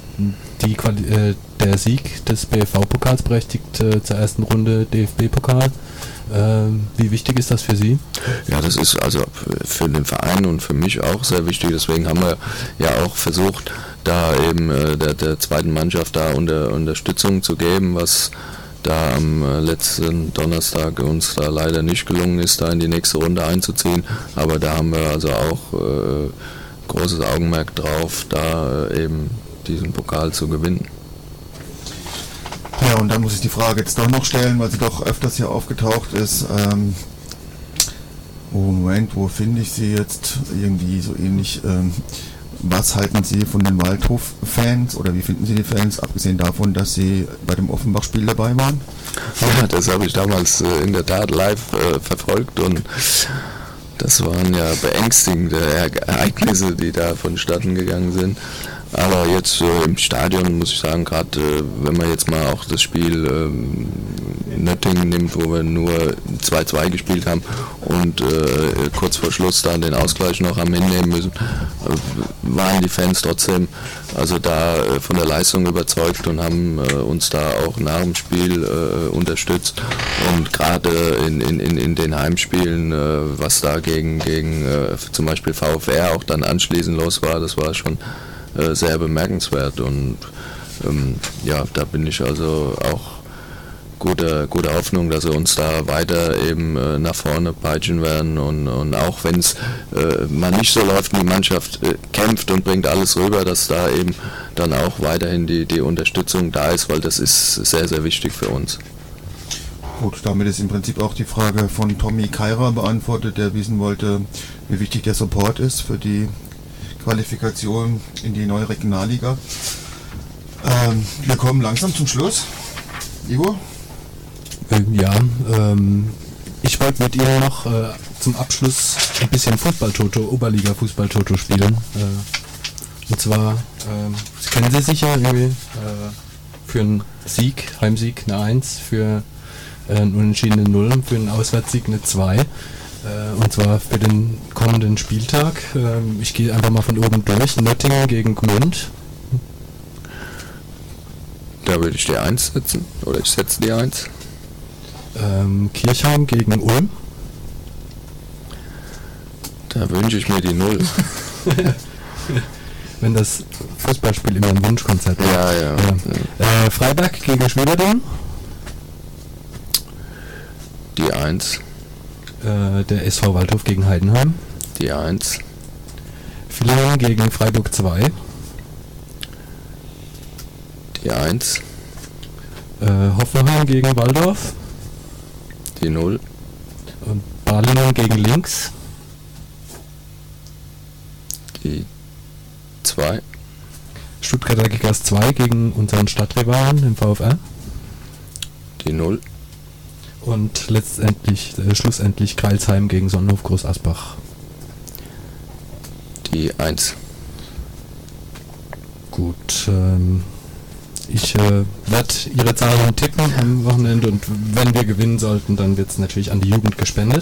Der Sieg des BFV-Pokals berechtigt zur ersten Runde DFB-Pokal. Wie wichtig ist das für Sie? Ja, das ist also für den Verein und für mich auch sehr wichtig. Deswegen haben wir ja auch versucht, da eben der zweiten Mannschaft da Unterstützung zu geben, was da am letzten Donnerstag uns da leider nicht gelungen ist, da in die nächste Runde einzuziehen. Aber da haben wir also auch großes Augenmerk drauf, da eben diesen Pokal zu gewinnen. Ja, und dann muss ich die Frage jetzt doch noch stellen, weil sie doch öfters hier aufgetaucht ist. Moment, wo finde ich sie jetzt? Irgendwie so ähnlich. Was halten Sie von den Waldhof-Fans oder wie finden Sie die Fans, abgesehen davon, dass Sie bei dem Offenbach-Spiel dabei waren? Ja, das habe ich damals in der Tat live verfolgt und das waren ja beängstigende Ereignisse, die da vonstatten gegangen sind. Aber jetzt im Stadion muss ich sagen, gerade wenn man jetzt mal auch das Spiel Nöttingen nimmt, wo wir nur 2-2 gespielt haben und kurz vor Schluss dann den Ausgleich noch am hinnehmen müssen, waren die Fans trotzdem also da von der Leistung überzeugt und haben uns da auch nach dem Spiel unterstützt. Und gerade in den Heimspielen, was da gegen zum Beispiel VfR auch dann anschließend los war, das war schon sehr bemerkenswert. Und ja, da bin ich also auch gute Hoffnung, dass sie uns da weiter eben nach vorne peitschen werden und auch wenn es mal nicht so läuft, die Mannschaft kämpft und bringt alles rüber, dass da eben dann auch weiterhin die Unterstützung da ist, weil das ist sehr, sehr wichtig für uns. Gut, damit ist im Prinzip auch die Frage von Tommy Kaira beantwortet, der wissen wollte, wie wichtig der Support ist für die Qualifikation in die neue Regionalliga. Wir kommen langsam zum Schluss. Ivo? Ja, ich wollte mit Ihnen noch zum Abschluss ein bisschen Fußball-Toto, Oberliga-Fußball-Toto spielen. Und zwar, das kennen Sie sicher, für einen Sieg, Heimsieg eine 1, für einen unentschiedenen 0, für einen Auswärtssieg eine 2. Und zwar für den kommenden Spieltag. Ich gehe einfach mal von oben durch. Nöttingen gegen Gmünd. Da würde ich die 1 setzen, oder ich setze die 1. Kirchheim gegen Ulm. Da wünsche ich mir die 0. Wenn das Fußballspiel immer ein Wunschkonzert ist. Ja. Freiberg gegen Schwieberdingen. Die 1. Der SV Waldhof gegen Heidenheim. Die 1. Villingen gegen Freiburg 2. Die 1. Hoffenheim gegen Waldorf. Die 0. Und Balingen gegen Links. Die 2. Stuttgarter Kickers 2 gegen unseren Stadtrivalen, den VfR. Die 0. Und schlussendlich Kreilsheim gegen Sonnenhof Groß Asbach. Die 1. Gut, ich werde Ihre Zahlen tippen am Wochenende und wenn wir gewinnen sollten, dann wird es natürlich an die Jugend gespendet.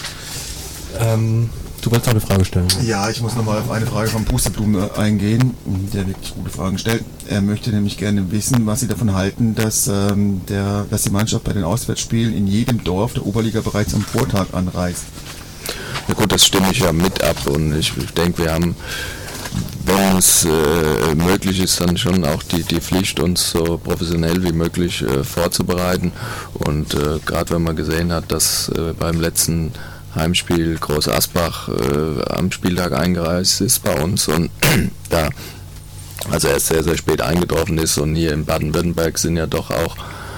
Du wolltest noch eine Frage stellen? Ja, ich muss nochmal auf eine Frage von Pusteblume eingehen, der wirklich gute Fragen stellt. Er möchte nämlich gerne wissen, was Sie davon halten, dass die Mannschaft bei den Auswärtsspielen in jedem Dorf der Oberliga bereits am Vortag anreist. Ja gut, das stimme ich ja mit ab und ich denke, wir haben, wenn es möglich ist, dann schon auch die Pflicht, uns so professionell wie möglich vorzubereiten. Und gerade wenn man gesehen hat, dass beim letzten Heimspiel Groß Asbach am Spieltag eingereist ist bei uns und da also erst sehr, sehr spät eingetroffen ist und hier in Baden-Württemberg sind ja doch auch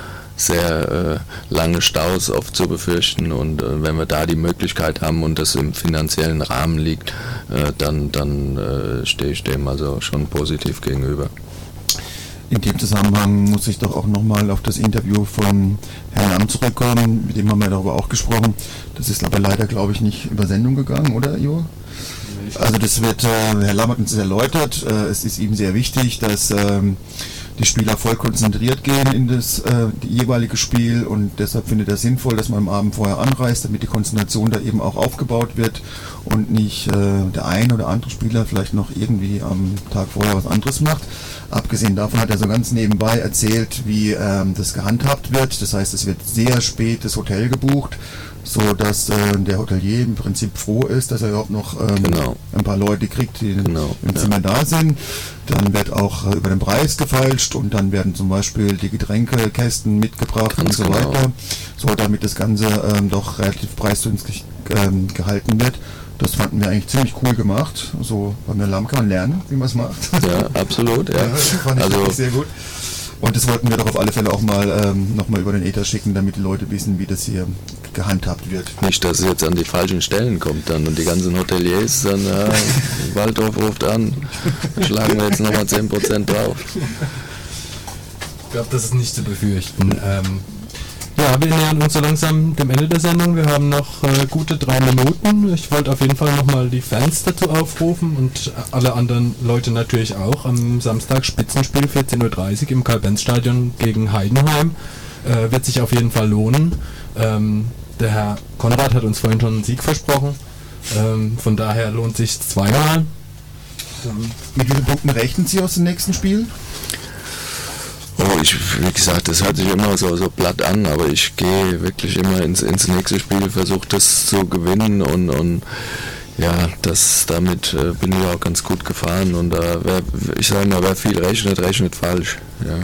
sehr lange Staus oft zu befürchten und wenn wir da die Möglichkeit haben und das im finanziellen Rahmen liegt, dann stehe ich dem also schon positiv gegenüber. In dem Zusammenhang muss ich doch auch nochmal auf das Interview von Herrn Lamm zurückkommen, mit dem haben wir darüber auch gesprochen. Das ist aber leider, glaube ich, nicht über Sendung gegangen, oder Jo? Also das wird, Herr Lamm hat uns erläutert, es ist ihm sehr wichtig, dass die Spieler voll konzentriert gehen in das jeweilige Spiel und deshalb findet er sinnvoll, dass man am Abend vorher anreist, damit die Konzentration da eben auch aufgebaut wird und nicht der ein oder andere Spieler vielleicht noch irgendwie am Tag vorher was anderes macht. Abgesehen davon hat er so ganz nebenbei erzählt, wie das gehandhabt wird. Das heißt, es wird sehr spät das Hotel gebucht, so dass der Hotelier im Prinzip froh ist, dass er überhaupt noch ein paar Leute kriegt, die im Zimmer da sind. Dann wird auch über den Preis gefeilscht und dann werden zum Beispiel die Getränkekästen mitgebracht und so weiter, so damit das Ganze doch relativ preisgünstig gehalten wird. Das fanden wir eigentlich ziemlich cool gemacht. So beim Lamm kann man lernen, wie man es macht. Ja, absolut. Ja. Das fand ich wirklich sehr gut. Und das wollten wir doch auf alle Fälle auch mal nochmal über den Äther schicken, damit die Leute wissen, wie das hier gehandhabt wird. Nicht, dass es jetzt an die falschen Stellen kommt dann und die ganzen Hoteliers dann, Waldorf ruft an, schlagen wir jetzt nochmal 10% drauf. Ich glaube, das ist nicht zu befürchten. Ja, wir nähern uns so langsam dem Ende der Sendung. Wir haben noch gute 3 Minuten. Ich wollte auf jeden Fall nochmal die Fans dazu aufrufen und alle anderen Leute natürlich auch. Am Samstag Spitzenspiel 14:30 Uhr im Karl-Benz-Stadion gegen Heidenheim. Wird sich auf jeden Fall lohnen. Der Herr Konrad hat uns vorhin schon einen Sieg versprochen. Von daher lohnt sich zweimal. Mit wie vielen Punkten rechnen Sie aus dem nächsten Spiel? Oh, wie gesagt, das hört sich immer so platt an, aber ich gehe wirklich immer ins nächste Spiel, versuche das zu gewinnen und ja, damit bin ich auch ganz gut gefahren und wer viel rechnet falsch. Ja.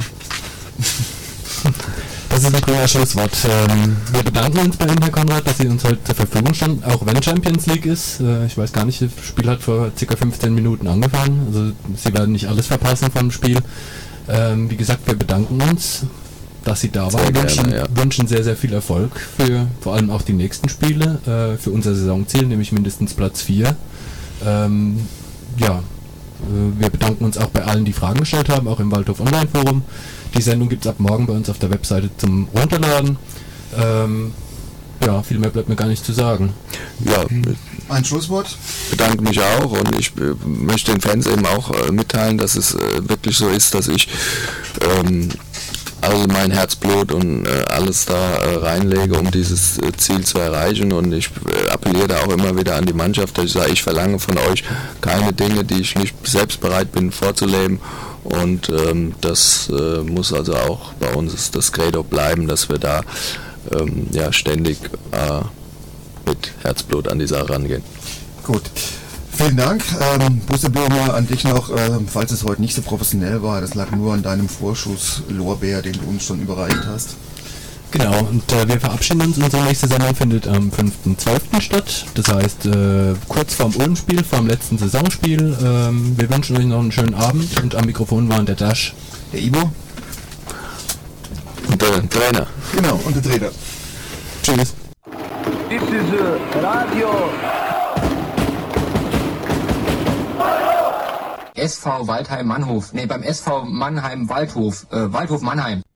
Das ist ein prima Schlusswort. Wir bedanken uns bei Ihnen, Herr Konrad, dass Sie uns heute zur Verfügung standen, auch wenn Champions League ist. Ich weiß gar nicht, das Spiel hat vor ca. 15 Minuten angefangen, also Sie werden nicht alles verpassen vom Spiel. Wie gesagt, wir bedanken uns, dass Sie da waren. Wünschen sehr, sehr viel Erfolg für vor allem auch die nächsten Spiele, für unser Saisonziel, nämlich mindestens Platz 4. Wir bedanken uns auch bei allen, die Fragen gestellt haben, auch im Waldhof Online Forum. Die Sendung gibt es ab morgen bei uns auf der Webseite zum Runterladen. Viel mehr bleibt mir gar nicht zu sagen. Ja, ein Schlusswort? Ich bedanke mich auch und ich möchte den Fans eben auch mitteilen, dass es wirklich so ist, dass ich also mein Herzblut und alles da reinlege, um dieses Ziel zu erreichen und ich appelliere da auch immer wieder an die Mannschaft, dass ich sage, ich verlange von euch keine Dinge, die ich nicht selbst bereit bin vorzuleben und das muss also auch bei uns das Credo bleiben, dass wir da ständig mit Herzblut an die Sache rangehen. Gut. Vielen Dank. Busseblumer, an dich noch, falls es heute nicht so professionell war, das lag nur an deinem Vorschusslorbeer, den du uns schon überreicht hast. Genau, und wir verabschieden uns. Unsere nächste Sendung findet am 5.12. statt. Das heißt, kurz vorm Ulm-Spiel, vorm letzten Saisonspiel. Wir wünschen euch noch einen schönen Abend und am Mikrofon waren der Dash, der Ivo und der Trainer. Genau, und der Trainer. Tschüss. This is Radio SV Waldheim Mannhof. Nee, beim SV Mannheim Waldhof. Waldhof Mannheim.